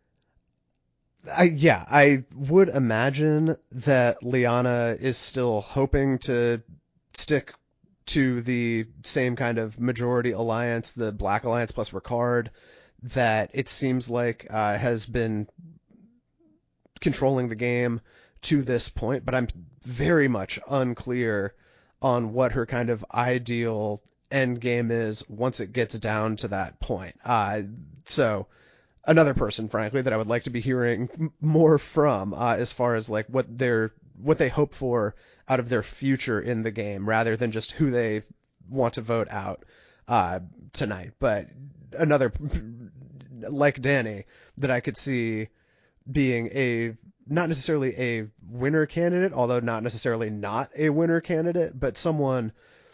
I, yeah, I would imagine that Liana is still hoping to stick to the same kind of majority alliance, the Black Alliance plus Ricard, that it seems like uh, has been controlling the game to this point, but I'm very much unclear on what her kind of ideal end game is once it gets down to that point. Uh, so another person, frankly, that I would like to be hearing more from uh, as far as like what they're what they hope for out of their future in the game, rather than just who they want to vote out uh, tonight. But another, like Danny, that I could see being a not necessarily a winner candidate, although not necessarily not a winner candidate, but someone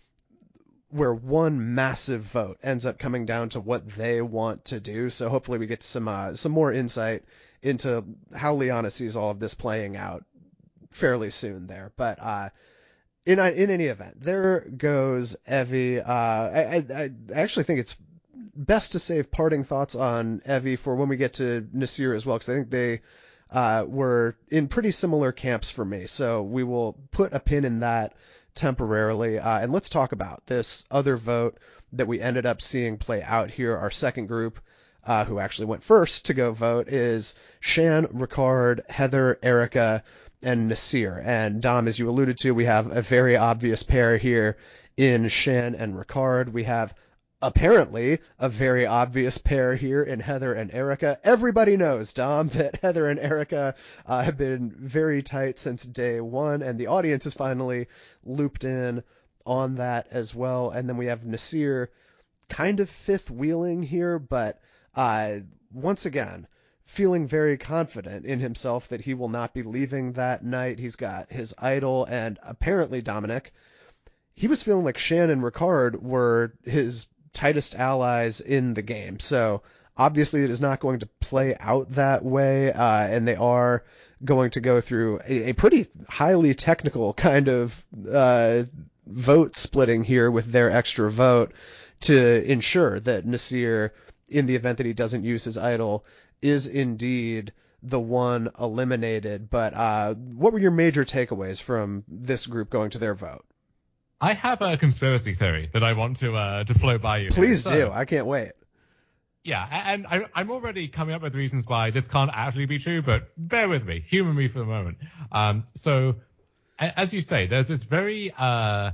where one massive vote ends up coming down to what they want to do. So hopefully we get some uh, some more insight into how Liana sees all of this playing out fairly soon there. But uh, in in any event, there goes Evie. Uh, I, I, I actually think it's best to save parting thoughts on Evie for when we get to Naseer as well, because I think they uh, were in pretty similar camps for me. So we will put a pin in that temporarily. Uh, and let's talk about this other vote that we ended up seeing play out here. Our second group, uh, who actually went first to go vote, is Shan, Ricard, Heather, Erica, and Naseer. And Dom, as you alluded to, we have a very obvious pair here in Shan and Ricard. We have apparently a very obvious pair here in Heather and Erica. Everybody knows, Dom, that Heather and Erica uh, have been very tight since day one, and the audience is finally looped in on that as well. And then we have Naseer kind of fifth wheeling here, but uh, once again, feeling very confident in himself that he will not be leaving that night. He's got his idol, and apparently, Dominic, he was feeling like Shan and Ricard were his tightest allies in the game. So obviously it is not going to play out that way, uh, and they are going to go through a, a pretty highly technical kind of uh, vote splitting here with their extra vote to ensure that Naseer, in the event that he doesn't use his idol, is indeed the one eliminated. But uh, what were your major takeaways from this group going to their vote? I have a conspiracy theory that I want to uh, to float by you. Please here. do. So, I can't wait. Yeah, and I, I'm already coming up with reasons why this can't actually be true, but bear with me, humor me for the moment. Um, so, as you say, there's this very, uh,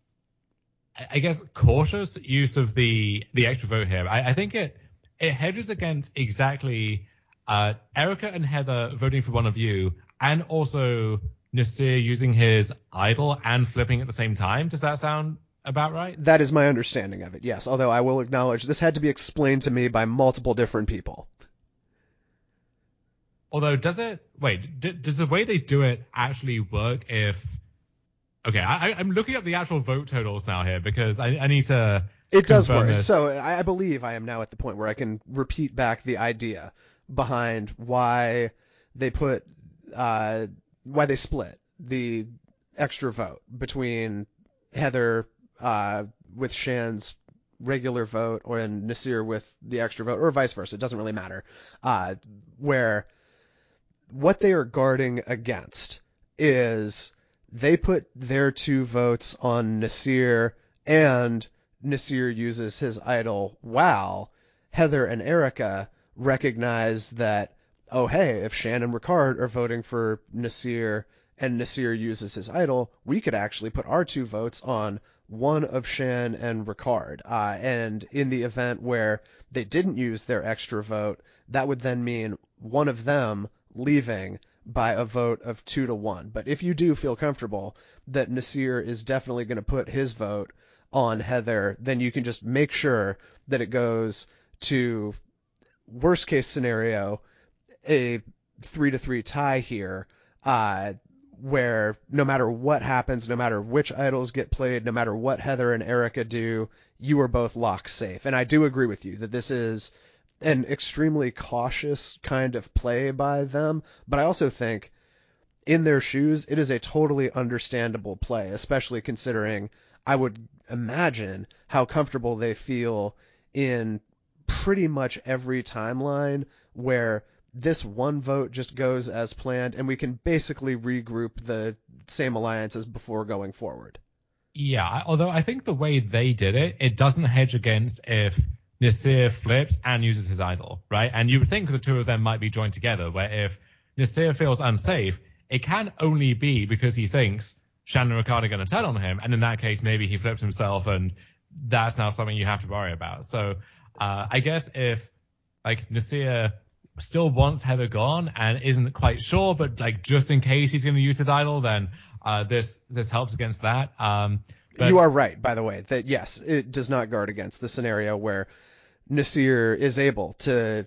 I guess, cautious use of the the extra vote here. I, I think it it hedges against exactly uh, Erica and Heather voting for one of you, and also Naseer using his idol and flipping at the same time. Does that sound about right? That is my understanding of it, yes. Although I will acknowledge this had to be explained to me by multiple different people. Although, does it... Wait, d- does the way they do it actually work if... Okay, I, I'm looking up the actual vote totals now here because I, I need to It does work. this. So I, I believe I am now at the point where I can repeat back the idea behind why they put... Uh, why they split the extra vote between Heather uh, with Shan's regular vote, or in Nasir with the extra vote, or vice versa. It doesn't really matter. Uh, where what they are guarding against is they put their two votes on Nasir, and Nasir uses his idol WoW. Heather and Erica recognize that, oh hey, if Shan and Ricard are voting for Nasir and Nasir uses his idol, we could actually put our two votes on one of Shan and Ricard. Uh, and in the event where they didn't use their extra vote, that would then mean one of them leaving by a vote of two to one. But if you do feel comfortable that Nasir is definitely going to put his vote on Heather, then you can just make sure that it goes to worst case scenario, a three to three tie here, uh, where no matter what happens, no matter which idols get played, no matter what Heather and Erica do, you are both locked safe. And I do agree with you that this is an extremely cautious kind of play by them, but I also think in their shoes, it is a totally understandable play, especially considering I would imagine how comfortable they feel in pretty much every timeline where this one vote just goes as planned and we can basically regroup the same alliances before going forward. Yeah, although I think the way they did it, it doesn't hedge against if Nasir flips and uses his idol, right? And you would think the two of them might be joined together, where if Nasir feels unsafe, it can only be because he thinks Shan and Ricard are going to turn on him, and in that case, maybe he flips himself, and that's now something you have to worry about. So uh, I guess if like Nasir still wants Heather gone and isn't quite sure, but like just in case he's going to use his idol, then uh, this this helps against that. Um, but you are right, by the way, that yes, it does not guard against the scenario where Nasir is able to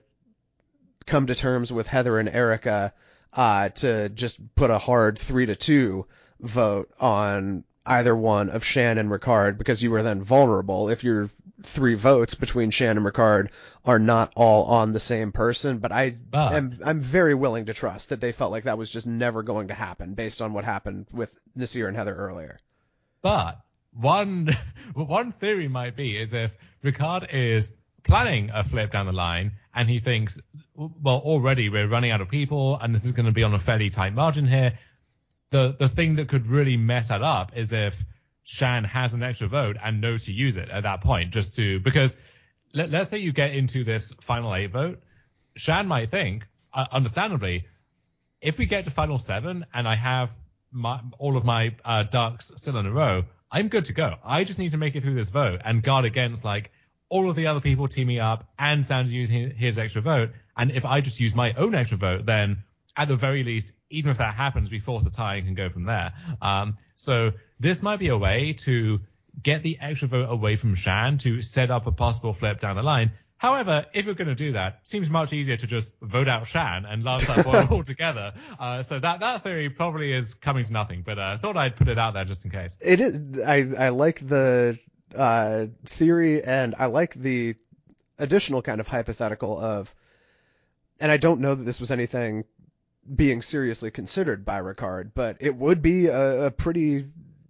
come to terms with Heather and Erica uh, to just put a hard three to two vote on either one of Shan and Ricard, because you are then vulnerable if your three votes between Shan and Ricard are not all on the same person. But I but am I'm very willing to trust that they felt like that was just never going to happen based on what happened with Nasir and Heather earlier. But one one theory might be is if Ricard is planning a flip down the line and he thinks, well, already we're running out of people and this is going to be on a fairly tight margin here. The the thing that could really mess that up is if Shan has an extra vote and knows to use it at that point, just to, because let, let's say you get into this final eight vote, Shan might think, uh, understandably, if we get to final seven and I have my, all of my uh, ducks still in a row, I'm good to go. I just need to make it through this vote and guard against like all of the other people teaming up and Sans using his extra vote. And if I just use my own extra vote, then at the very least, even if that happens, we force a tie and can go from there. Um, so this might be a way to get the extra vote away from Shan to set up a possible flip down the line. However, if you're going to do that, it seems much easier to just vote out Shan and lance that boil altogether. Uh, so that, that theory probably is coming to nothing, but I uh, thought I'd put it out there just in case. It is. I, I like the uh, theory, and I like the additional kind of hypothetical of, and I don't know that this was anything being seriously considered by Ricard, but it would be a, a pretty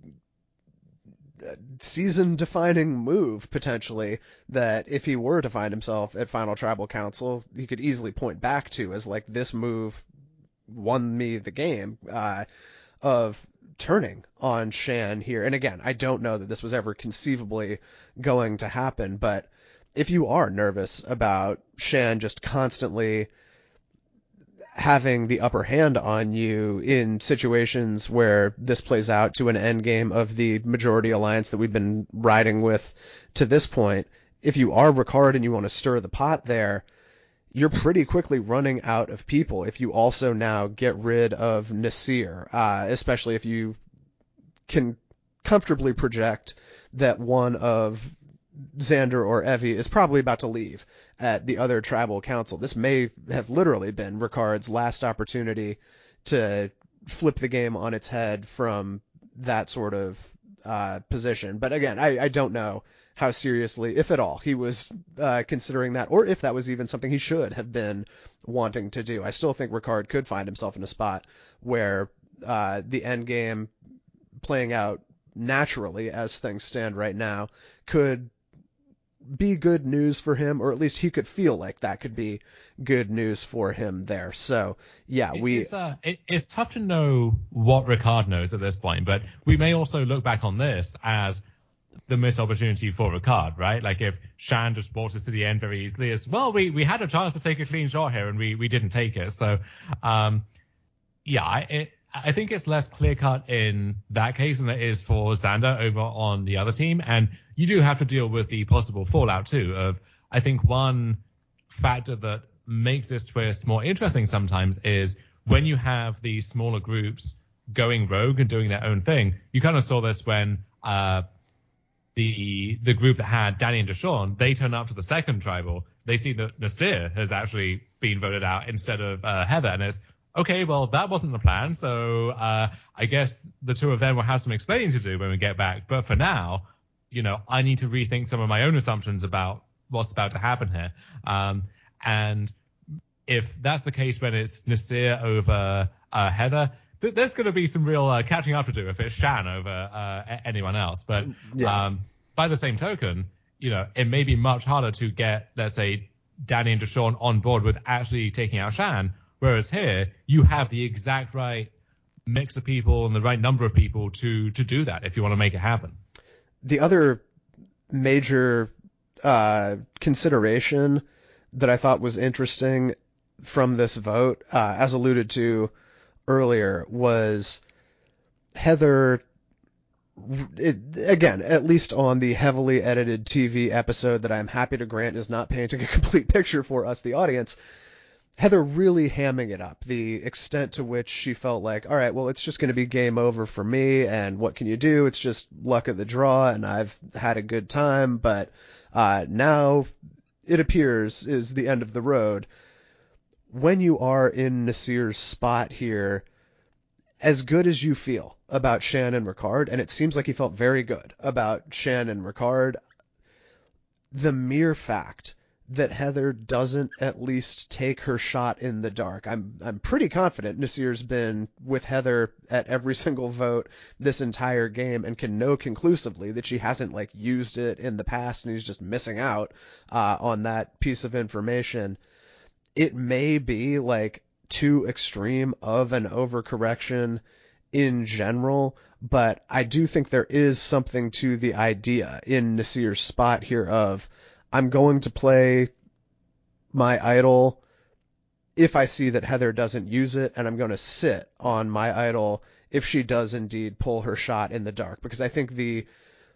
season-defining move, potentially, that if he were to find himself at Final Tribal Council, he could easily point back to as, like, this move won me the game, uh, of turning on Shan here. And again, I don't know that this was ever conceivably going to happen, but if you are nervous about Shan just constantly having the upper hand on you in situations where this plays out to an end game of the majority alliance that we've been riding with to this point, if you are Ricard and you want to stir the pot there, you're pretty quickly running out of people if you also now get rid of Nasir, uh, especially if you can comfortably project that one of Xander or Evie is probably about to leave at the other tribal council. This may have literally been Ricard's last opportunity to flip the game on its head from that sort of uh, position. But again, I, I don't know how seriously, if at all, he was uh, considering that, or if that was even something he should have been wanting to do. I still think Ricard could find himself in a spot where uh, the end game playing out naturally, as things stand right now, could be good news for him, or at least he could feel like that could be good news for him there. So yeah, we it's, uh, it, it's tough to know what Ricard knows at this point, but we may also look back on this as the missed opportunity for Ricard, right? Like if Shan just brought us to the end very easily, as well, we we had a chance to take a clean shot here and we we didn't take it. So um yeah, I it, I think it's less clear cut in that case than it is for Xander over on the other team. And you do have to deal with the possible fallout too of, I think one factor that makes this twist more interesting sometimes is when you have these smaller groups going rogue and doing their own thing. You kind of saw this when uh, the the group that had Danny and Deshawn, they turn up to the second tribal. They see that Nasir has actually been voted out instead of uh, Heather. And it's, okay, well, that wasn't the plan. So uh, I guess the two of them will have some explaining to do when we get back. But for now, you know, I need to rethink some of my own assumptions about what's about to happen here. Um, and if that's the case when it's Nasir over uh, Heather, th- there's going to be some real uh, catching up to do if it's Shan over uh, anyone else. But yeah. um, by the same token, you know, it may be much harder to get, let's say, Danny and Deshawn on board with actually taking out Shan. Whereas here, you have the exact right mix of people and the right number of people to to do that if you want to make it happen. The other major uh, consideration that I thought was interesting from this vote, uh, as alluded to earlier, was Heather, it, again, at least on the heavily edited T V episode that I'm happy to grant is not painting a complete picture for us, the audience, Heather really hamming it up, the extent to which she felt like, all right, well, it's just going to be game over for me, and what can you do? It's just luck of the draw, and I've had a good time, but uh, now it appears is the end of the road. When you are in Nasir's spot here, as good as you feel about Shan and Ricard, and it seems like he felt very good about Shan and Ricard, the mere fact that Heather doesn't at least take her shot in the dark. I'm I'm pretty confident Nasir's been with Heather at every single vote this entire game and can know conclusively that she hasn't like used it in the past and he's just missing out uh, on that piece of information. It may be like too extreme of an overcorrection in general, but I do think there is something to the idea in Nasir's spot here of, I'm going to play my idol if I see that Heather doesn't use it, and I'm going to sit on my idol if she does indeed pull her shot in the dark. Because I think the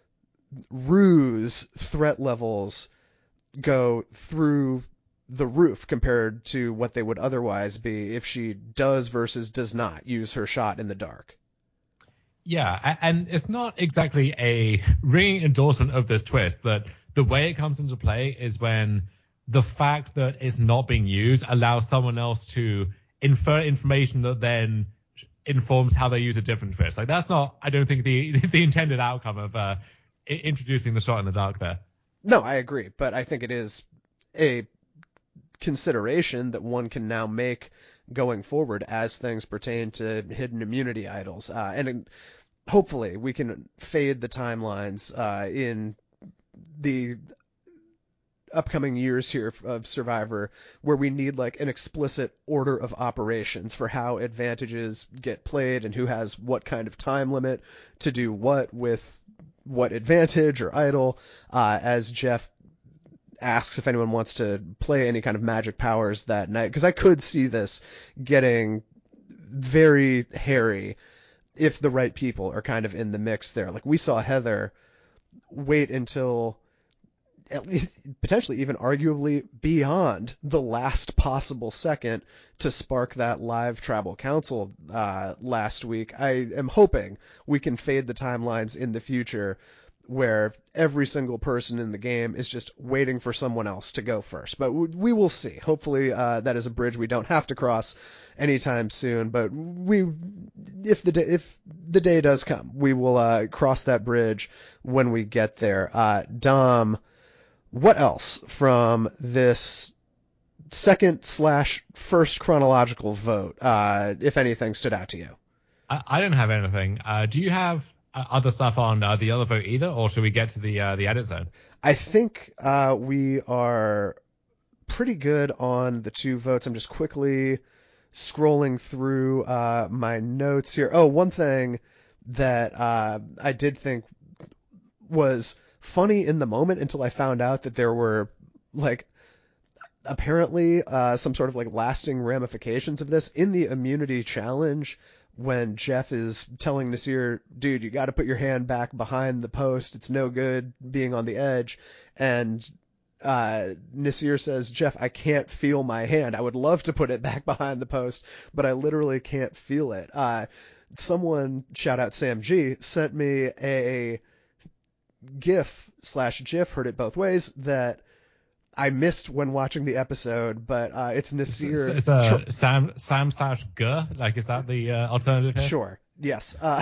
ruse threat levels go through the roof compared to what they would otherwise be if she does versus does not use her shot in the dark. Yeah, and it's not exactly a ringing endorsement of this twist that the way it comes into play is when the fact that it's not being used allows someone else to infer information that then informs how they use a different twist. Like that's not, I don't think, the the intended outcome of uh, introducing the shot in the dark there. No, I agree, but I think it is a consideration that one can now make going forward as things pertain to hidden immunity idols. Uh, and hopefully we can fade the timelines uh, in the upcoming years here of Survivor where we need like an explicit order of operations for how advantages get played and who has what kind of time limit to do what with what advantage or idol. Uh, as Jeff asks if anyone wants to play any kind of magic powers that night, because I could see this getting very hairy if the right people are kind of in the mix there. Like we saw Heather wait until at least potentially even arguably beyond the last possible second to spark that live tribal council uh, last week. I am hoping we can fade the timelines in the future where every single person in the game is just waiting for someone else to go first. But we will see. Hopefully uh, that is a bridge we don't have to cross anytime soon. But we, if the day, if the day does come, we will uh, cross that bridge when we get there. Uh, Dom, what else from this second slash first chronological vote, uh, if anything, stood out to you? I, I don't have anything. Uh, do you have uh, other stuff on uh, the other vote either, or should we get to the uh, the edit zone? I think uh, we are pretty good on the two votes. I'm just quickly scrolling through uh, my notes here. Oh, one thing that uh, I did think was funny in the moment until I found out that there were, like, apparently uh, some sort of, like, lasting ramifications of this. In the immunity challenge, when Jeff is telling Naseer, dude, you got to put your hand back behind the post. It's no good being on the edge. And uh, Naseer says, Jeff, I can't feel my hand. I would love to put it back behind the post, but I literally can't feel it. Uh, someone, shout out Sam G, sent me a GIF slash GIF, heard it both ways, that I missed when watching the episode, but uh, it's Naseer. It's, it's a tr- Sam Sam slash G. Like, is that the uh, alternative here? Sure. Yes. Uh,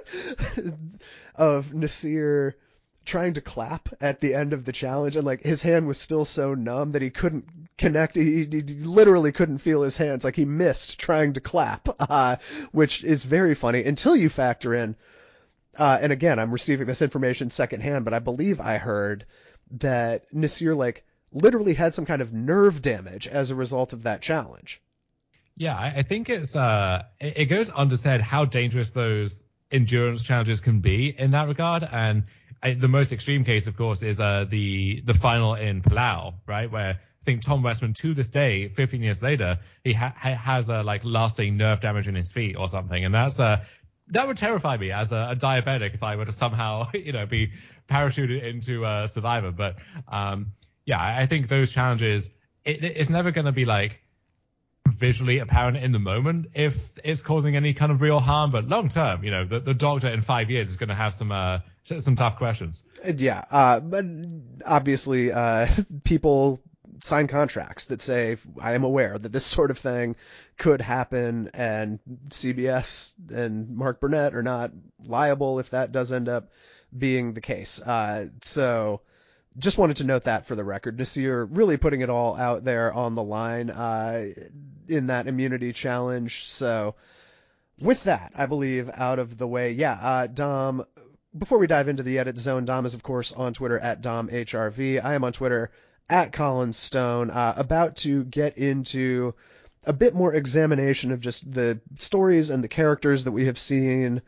of Naseer trying to clap at the end of the challenge, and like his hand was still so numb that he couldn't connect. He, he literally couldn't feel his hands. Like he missed trying to clap, uh, which is very funny until you factor in. Uh, and again, I'm receiving this information secondhand, but I believe I heard that Naseer like literally had some kind of nerve damage as a result of that challenge. Yeah, I, I think it's uh, it, it goes undersaid how dangerous those endurance challenges can be in that regard. And I, the most extreme case, of course, is uh, the the final in Palau, right, where I think Tom Westman, to this day, fifteen years later, he ha- has a like lasting nerve damage in his feet or something, and that's uh, that would terrify me as a, a diabetic if I were to somehow, you know, be parachuted into uh, Survivor. But um, yeah, I, I think those challenges, it, it's never going to be like visually apparent in the moment if it's causing any kind of real harm, but long term, you know, the, the doctor in five years is going to have some uh, some tough questions. Yeah, uh, but obviously, uh, people sign contracts that say, I am aware that this sort of thing could happen, and C B S and Mark Burnett are not liable if that does end up being the case. Uh, so just wanted to note that for the record. Naseer really putting it all out there on the line uh, in that immunity challenge. So with that, I believe, out of the way, yeah, uh, Dom, before we dive into the edit zone, Dom is, of course, on Twitter at Dom H R V. I am on Twitter at Colin Stone, uh, about to get into a bit more examination of just the stories and the characters that we have seen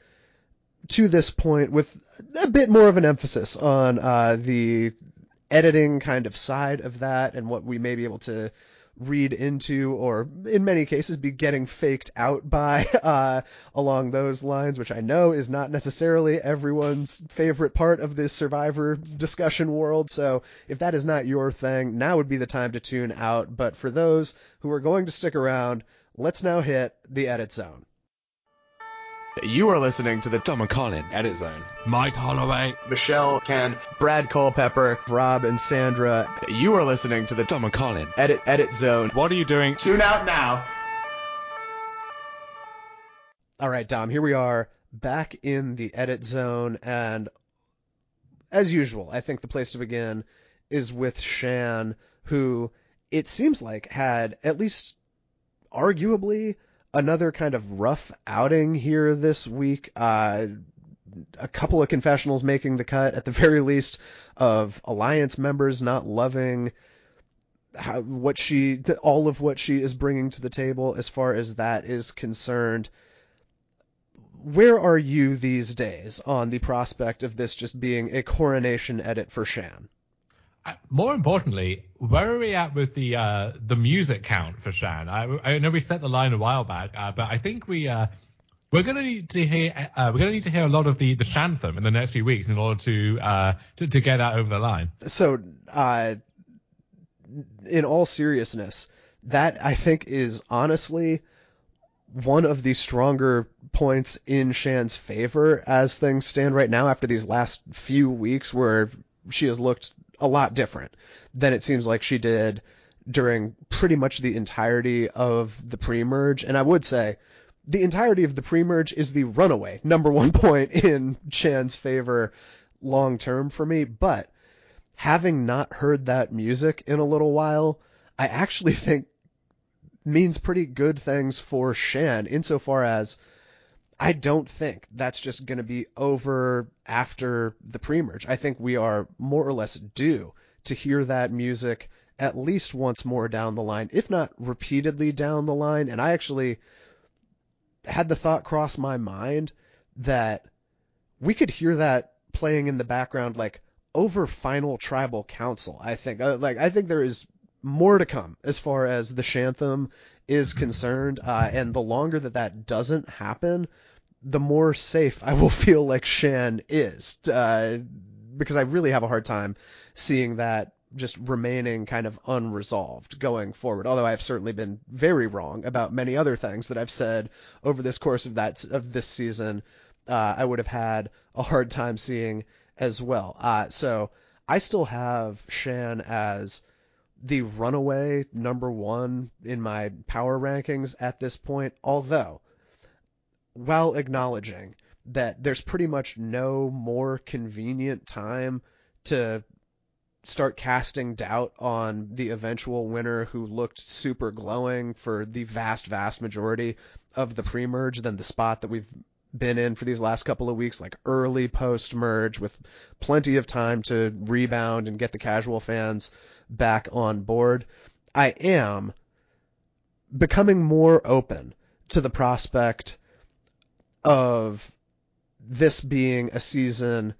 to this point, with a bit more of an emphasis on uh, the editing kind of side of that and what we may be able to read into, or in many cases be getting faked out by, uh, along those lines, which I know is not necessarily everyone's favorite part of this Survivor discussion world. So if that is not your thing, now would be the time to tune out. But for those who are going to stick around, let's now hit the edit zone. You are listening to the Dom and Colin Edit Zone. Mike Holloway, Michelle, Ken, Brad Culpepper, Rob, and Sandra. You are listening to the Dom and Colin Edit Edit Zone. What are you doing? Tune out now. All right, Dom, here we are back in the Edit Zone, and as usual, I think the place to begin is with Shan, who it seems like had at least arguably another kind of rough outing here this week. Uh, a couple of confessionals making the cut, at the very least, of Alliance members not loving how, what she, all of what she is bringing to the table as far as that is concerned. Where are you these days on the prospect of this just being a coronation edit for Shan? More importantly, where are we at with the uh, the music count for Shan? I, I know we set the line a while back, uh, but I think we uh, we're gonna need to hear uh, we're gonna need to hear a lot of the the Shanthem in the next few weeks in order to uh, to, to get that over the line. So, uh, in all seriousness, that I think is honestly one of the stronger points in Shan's favor as things stand right now after these last few weeks where she has looked a lot different than it seems like she did during pretty much the entirety of the pre-merge. And I would say the entirety of the pre-merge is the runaway number one point in Shan's favor long term for me. But having not heard that music in a little while, I actually think means pretty good things for Shan, insofar as I don't think that's just going to be over after the pre-merge. I think we are more or less due to hear that music at least once more down the line, if not repeatedly down the line. And I actually had the thought cross my mind that we could hear that playing in the background, like over Final Tribal Council. I think, uh, like, I think there is more to come as far as the Shantham is concerned. Uh, and the longer that that doesn't happen, the more safe I will feel like Shan is, uh, because I really have a hard time seeing that just remaining kind of unresolved going forward. Although I have certainly been very wrong about many other things that I've said over this course of that of this season, uh, I would have had a hard time seeing as well. Uh, so I still have Shan as the runaway number one in my power rankings at this point, although while acknowledging that there's pretty much no more convenient time to start casting doubt on the eventual winner who looked super glowing for the vast, vast majority of the pre-merge than the spot that we've been in for these last couple of weeks, like early post-merge with plenty of time to rebound and get the casual fans back on board. I am becoming more open to the prospect of this being a season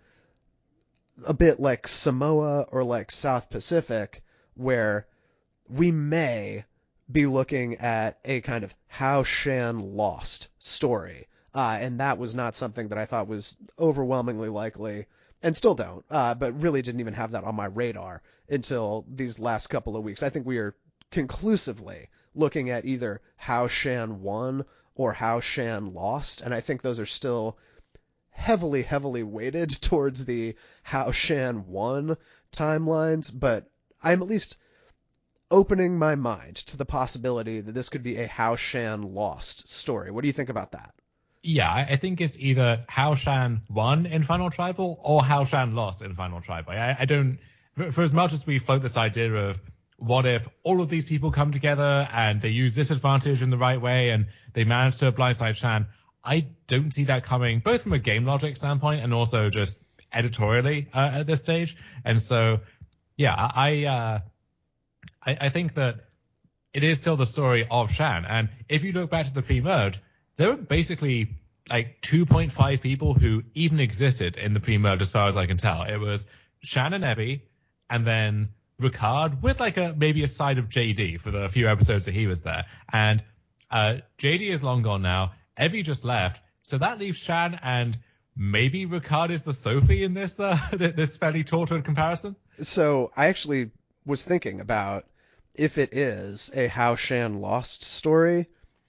a bit like Samoa or like South Pacific, where we may be looking at a kind of how Shan lost story. Uh, and that was not something that I thought was overwhelmingly likely, and still don't, uh, but really didn't even have that on my radar until these last couple of weeks. I think we are conclusively looking at either how Shan won or how Shan lost, and I think those are still heavily, heavily weighted towards the how Shan won timelines, but I'm at least opening my mind to the possibility that this could be a how Shan lost story. What do you think about that? Yeah, I I think it's either how Shan won in Final Tribal or how Shan lost in Final Tribal. I, I don't, for, for as much as we float this idea of what if all of these people come together and they use this advantage in the right way and they manage to blindside Shan, I don't see that coming, both from a game logic standpoint and also just editorially uh, at this stage. And so, yeah, I, uh, I I think that it is still the story of Shan. And if you look back to the pre-merge, there were basically like two point five people who even existed in the pre-merge, as far as I can tell. It was Shan and Evie, and then Ricard with like a maybe a side of J D for the few episodes that he was there. And uh, J D is long gone now. Evie just left, so that leaves Shan and maybe Ricard is the Sophie in this uh, this fairly tortured comparison. So I actually was thinking about if it is a how Shan lost story,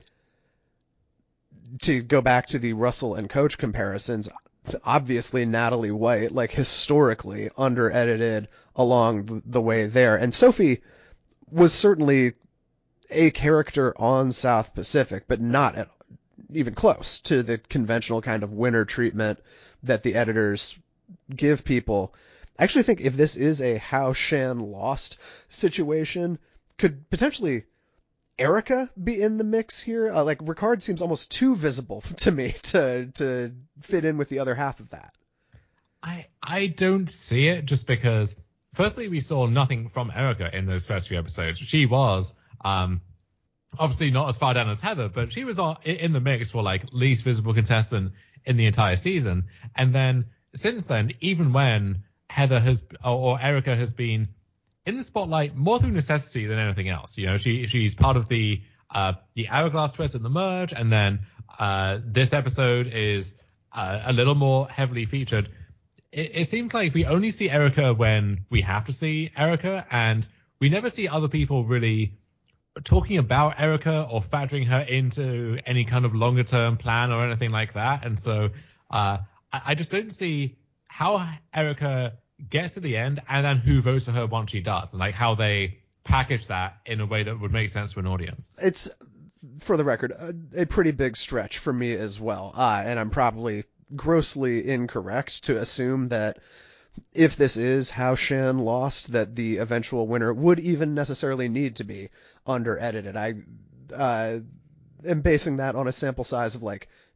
to go back to the Russell and Coach comparisons, obviously Natalie White, like historically under-edited along the way there. And Sophie was certainly a character on South Pacific, but not at even close to the conventional kind of winner treatment that the editors give people. I actually think if this is a how Shan lost situation, could potentially Erica be in the mix here? Uh, like Ricard seems almost too visible to me to to fit in with the other half of that. I I don't see it, just because firstly we saw nothing from Erica in those first few episodes. She was um obviously not as far down as Heather, but she was on, in the mix for like least visible contestant in the entire season. And then since then, even when Heather has or, or Erica has been in the spotlight more through necessity than anything else, you know, she she's part of the uh the hourglass twist in the merge, and then uh this episode is uh, a little more heavily featured. It, it seems like we only see Erica when we have to see Erica, and we never see other people really talking about Erica or factoring her into any kind of longer term plan or anything like that. And so uh, I, I just don't see how Erica gets to the end and then who votes for her once she does, and like how they package that in a way that would make sense to an audience. It's, for the record, a, a pretty big stretch for me as well. Uh, and I'm probably grossly incorrect to assume that if this is how Shan lost, that the eventual winner would even necessarily need to be under edited. I uh, am basing that on a sample size of like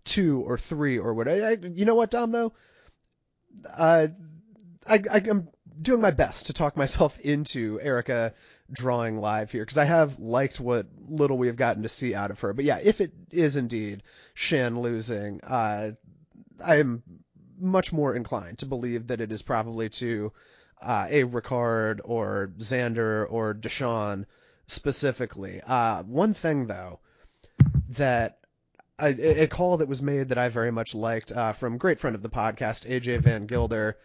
two or three or whatever. I, you know what, Dom, though? Uh, I, I, I'm doing my best to talk myself into Erica drawing live here, because I have liked what little we have gotten to see out of her. But yeah, if it is indeed Shan losing, uh, I am much more inclined to believe that it is probably to uh, a Ricard or Xander or Deshawn specifically. Uh, one thing, though, that I, a call that was made that I very much liked uh, from a great friend of the podcast, A J Van Gilder,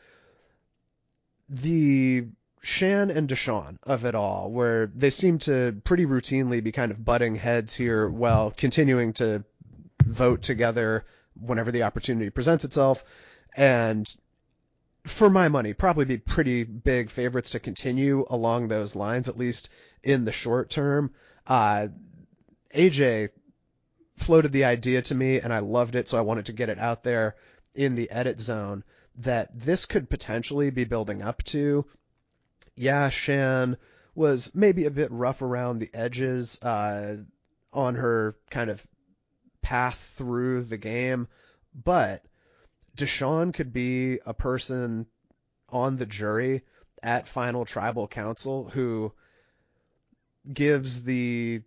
the Shan and Deshawn of it all, where they seem to pretty routinely be kind of butting heads here while continuing to vote together whenever the opportunity presents itself, and for my money, probably be pretty big favorites to continue along those lines, at least in the short term. Uh, A J floated the idea to me, and I loved it, so I wanted to get it out there in the edit zone, that this could potentially be building up to. Yeah, Shan was maybe a bit rough around the edges uh, on her kind of path through the game, but Deshawn could be a person on the jury at Final Tribal Council who gives the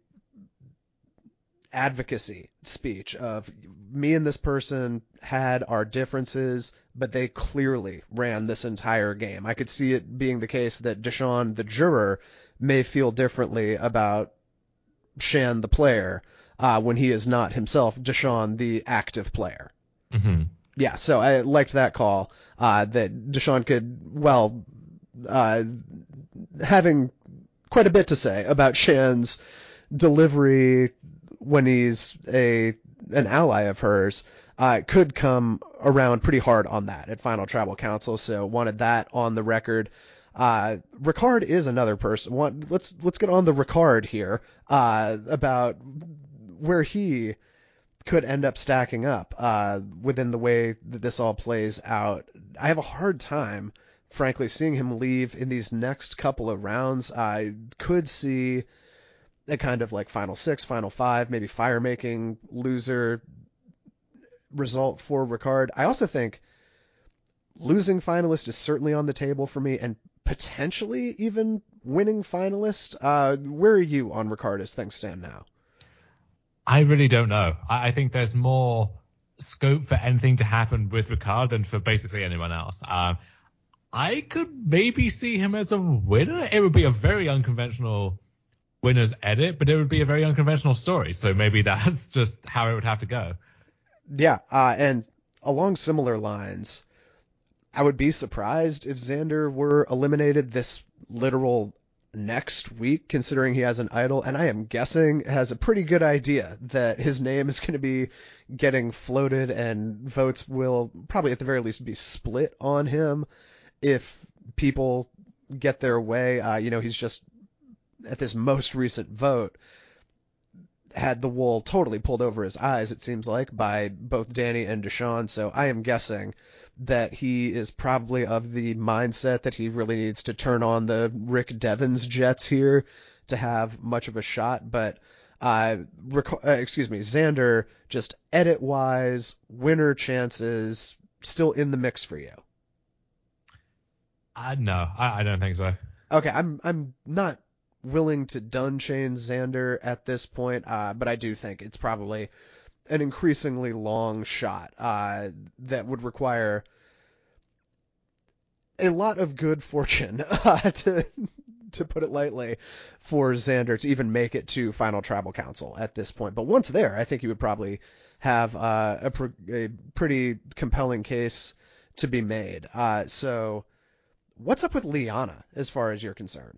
advocacy speech of, me and this person had our differences, but they clearly ran this entire game. I could see it being the case that Deshawn, the juror, may feel differently about Shan, the player, uh, when he is not himself Deshawn, the active player. Mm-hmm. Yeah, so I liked that call, uh, that Deshawn could, well, uh, having quite a bit to say about Shan's delivery when he's a an ally of hers, uh, could come around pretty hard on that at Final Tribal Council, so wanted that on the record. Uh, Ricard is another person. What, let's let's get on the Ricard here, uh, about where he could end up stacking up uh, within the way that this all plays out. I have a hard time, frankly, seeing him leave in these next couple of rounds. I could see a kind of like final six, final five, maybe fire-making loser result for Ricard. I also think losing finalist is certainly on the table for me, and potentially even winning finalist. Uh, where are you on Ricard as things stand now? I really don't know. I, I think there's more scope for anything to happen with Ricard than for basically anyone else. Um, I could maybe see him as a winner. It would be a very unconventional winner's edit, but it would be a very unconventional story. So maybe that's just how it would have to go. Yeah, uh, and along similar lines, I would be surprised if Xander were eliminated this literal next week, considering he has an idol, and I am guessing has a pretty good idea that his name is going to be getting floated, and votes will probably at the very least be split on him if people get their way. Uh, you know, he's just, at this most recent vote, had the wool totally pulled over his eyes, it seems like, by both Danny and Deshawn, so I am guessing that he is probably of the mindset that he really needs to turn on the Rick Devens jets here to have much of a shot, but uh, rec- uh excuse me, Xander, just edit-wise, winner chances, still in the mix for you? Uh, no, I, I don't think so. Okay, I'm I'm not willing to dun chain Xander at this point, uh, but I do think it's probably an increasingly long shot uh, that would require a lot of good fortune, uh, to to put it lightly, for Xander to even make it to Final Tribal Council at this point. But once there, I think he would probably have uh, a, pr- a pretty compelling case to be made. Uh, so what's up with Liana as far as you're concerned?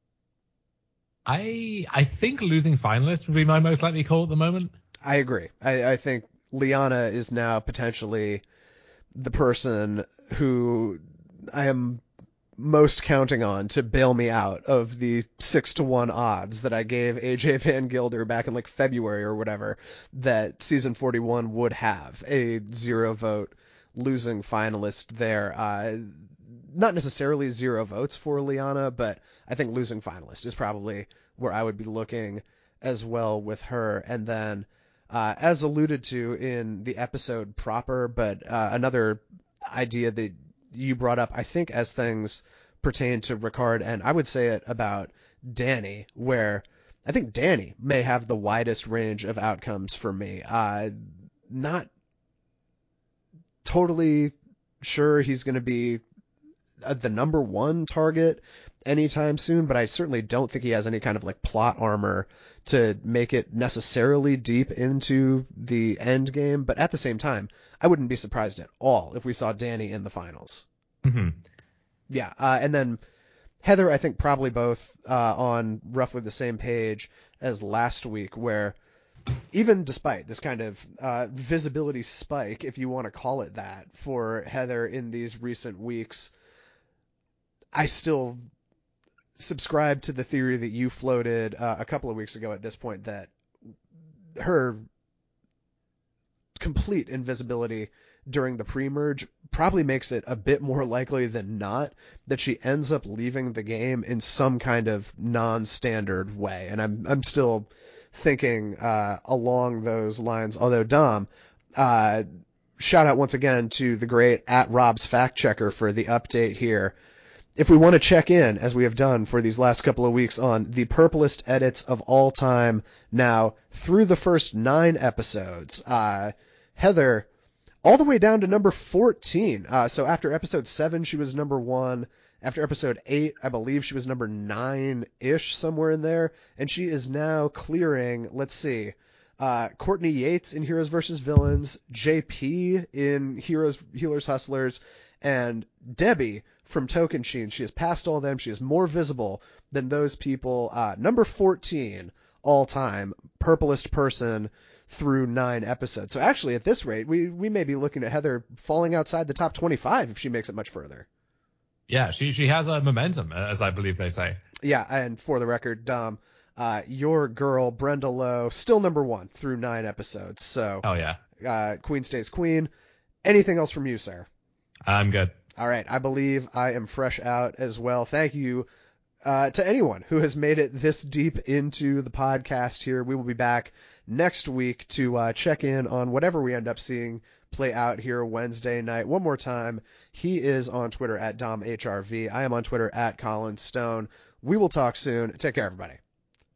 I I think losing finalist would be my most likely call at the moment. I agree. I, I think Liana is now potentially the person who I am most counting on to bail me out of the six to one odds that I gave A J Van Gilder back in like February or whatever, that season forty-one would have a zero vote losing finalist there. Uh, not necessarily zero votes for Liana, but I think losing finalist is probably where I would be looking as well with her. And then uh, as alluded to in the episode proper, but uh, another idea that you brought up, I think, as things pertain to Ricard, and I would say it about Danny, where I think Danny may have the widest range of outcomes for me. Uh, not totally sure he's going to be uh, the number one target anytime soon, but I certainly don't think he has any kind of like plot armor to make it necessarily deep into the end game. But at the same time, I wouldn't be surprised at all if we saw Danny in the finals. Mm-hmm. Yeah, uh, and then Heather, I think probably both uh, on roughly the same page as last week, where even despite this kind of uh, visibility spike, if you want to call it that, for Heather in these recent weeks, I still subscribe to the theory that you floated uh, a couple of weeks ago at this point, that her complete invisibility during the pre-merge probably makes it a bit more likely than not that she ends up leaving the game in some kind of non-standard way. And I'm I'm still thinking uh, along those lines. Although Dom, uh, shout out once again to the great at Rob's Fact Checker for the update here. If we want to check in, as we have done for these last couple of weeks, on the purplest edits of all time now through the first nine episodes, uh, Heather all the way down to number fourteen. Uh, so after episode seven, she was number one. After episode eight, I believe she was number nine-ish, somewhere in there. And she is now clearing, let's see, uh, Courtney Yates in Heroes versus Villains, J P in Heroes, Healers, Hustlers, and Debbie from Tokenshin. She has passed all of them. She is more visible than those people. Uh, number fourteen all-time, purplest person through nine episodes. So actually, at this rate, we, we may be looking at Heather falling outside the top twenty-five if she makes it much further. Yeah, she she has a momentum, as I believe they say. Yeah, and for the record, Dom, uh, your girl, Brenda Lowe, still number one through nine episodes. So, oh yeah, uh, Queen stays queen. Anything else from you, sir? I'm good. All right, I believe I am fresh out as well. Thank you uh, to anyone who has made it this deep into the podcast here. We will be back next week to uh, check in on whatever we end up seeing play out here Wednesday night. One more time, he is on Twitter at Dom H R V. I am on Twitter at Colin Stone. We will talk soon. Take care, everybody.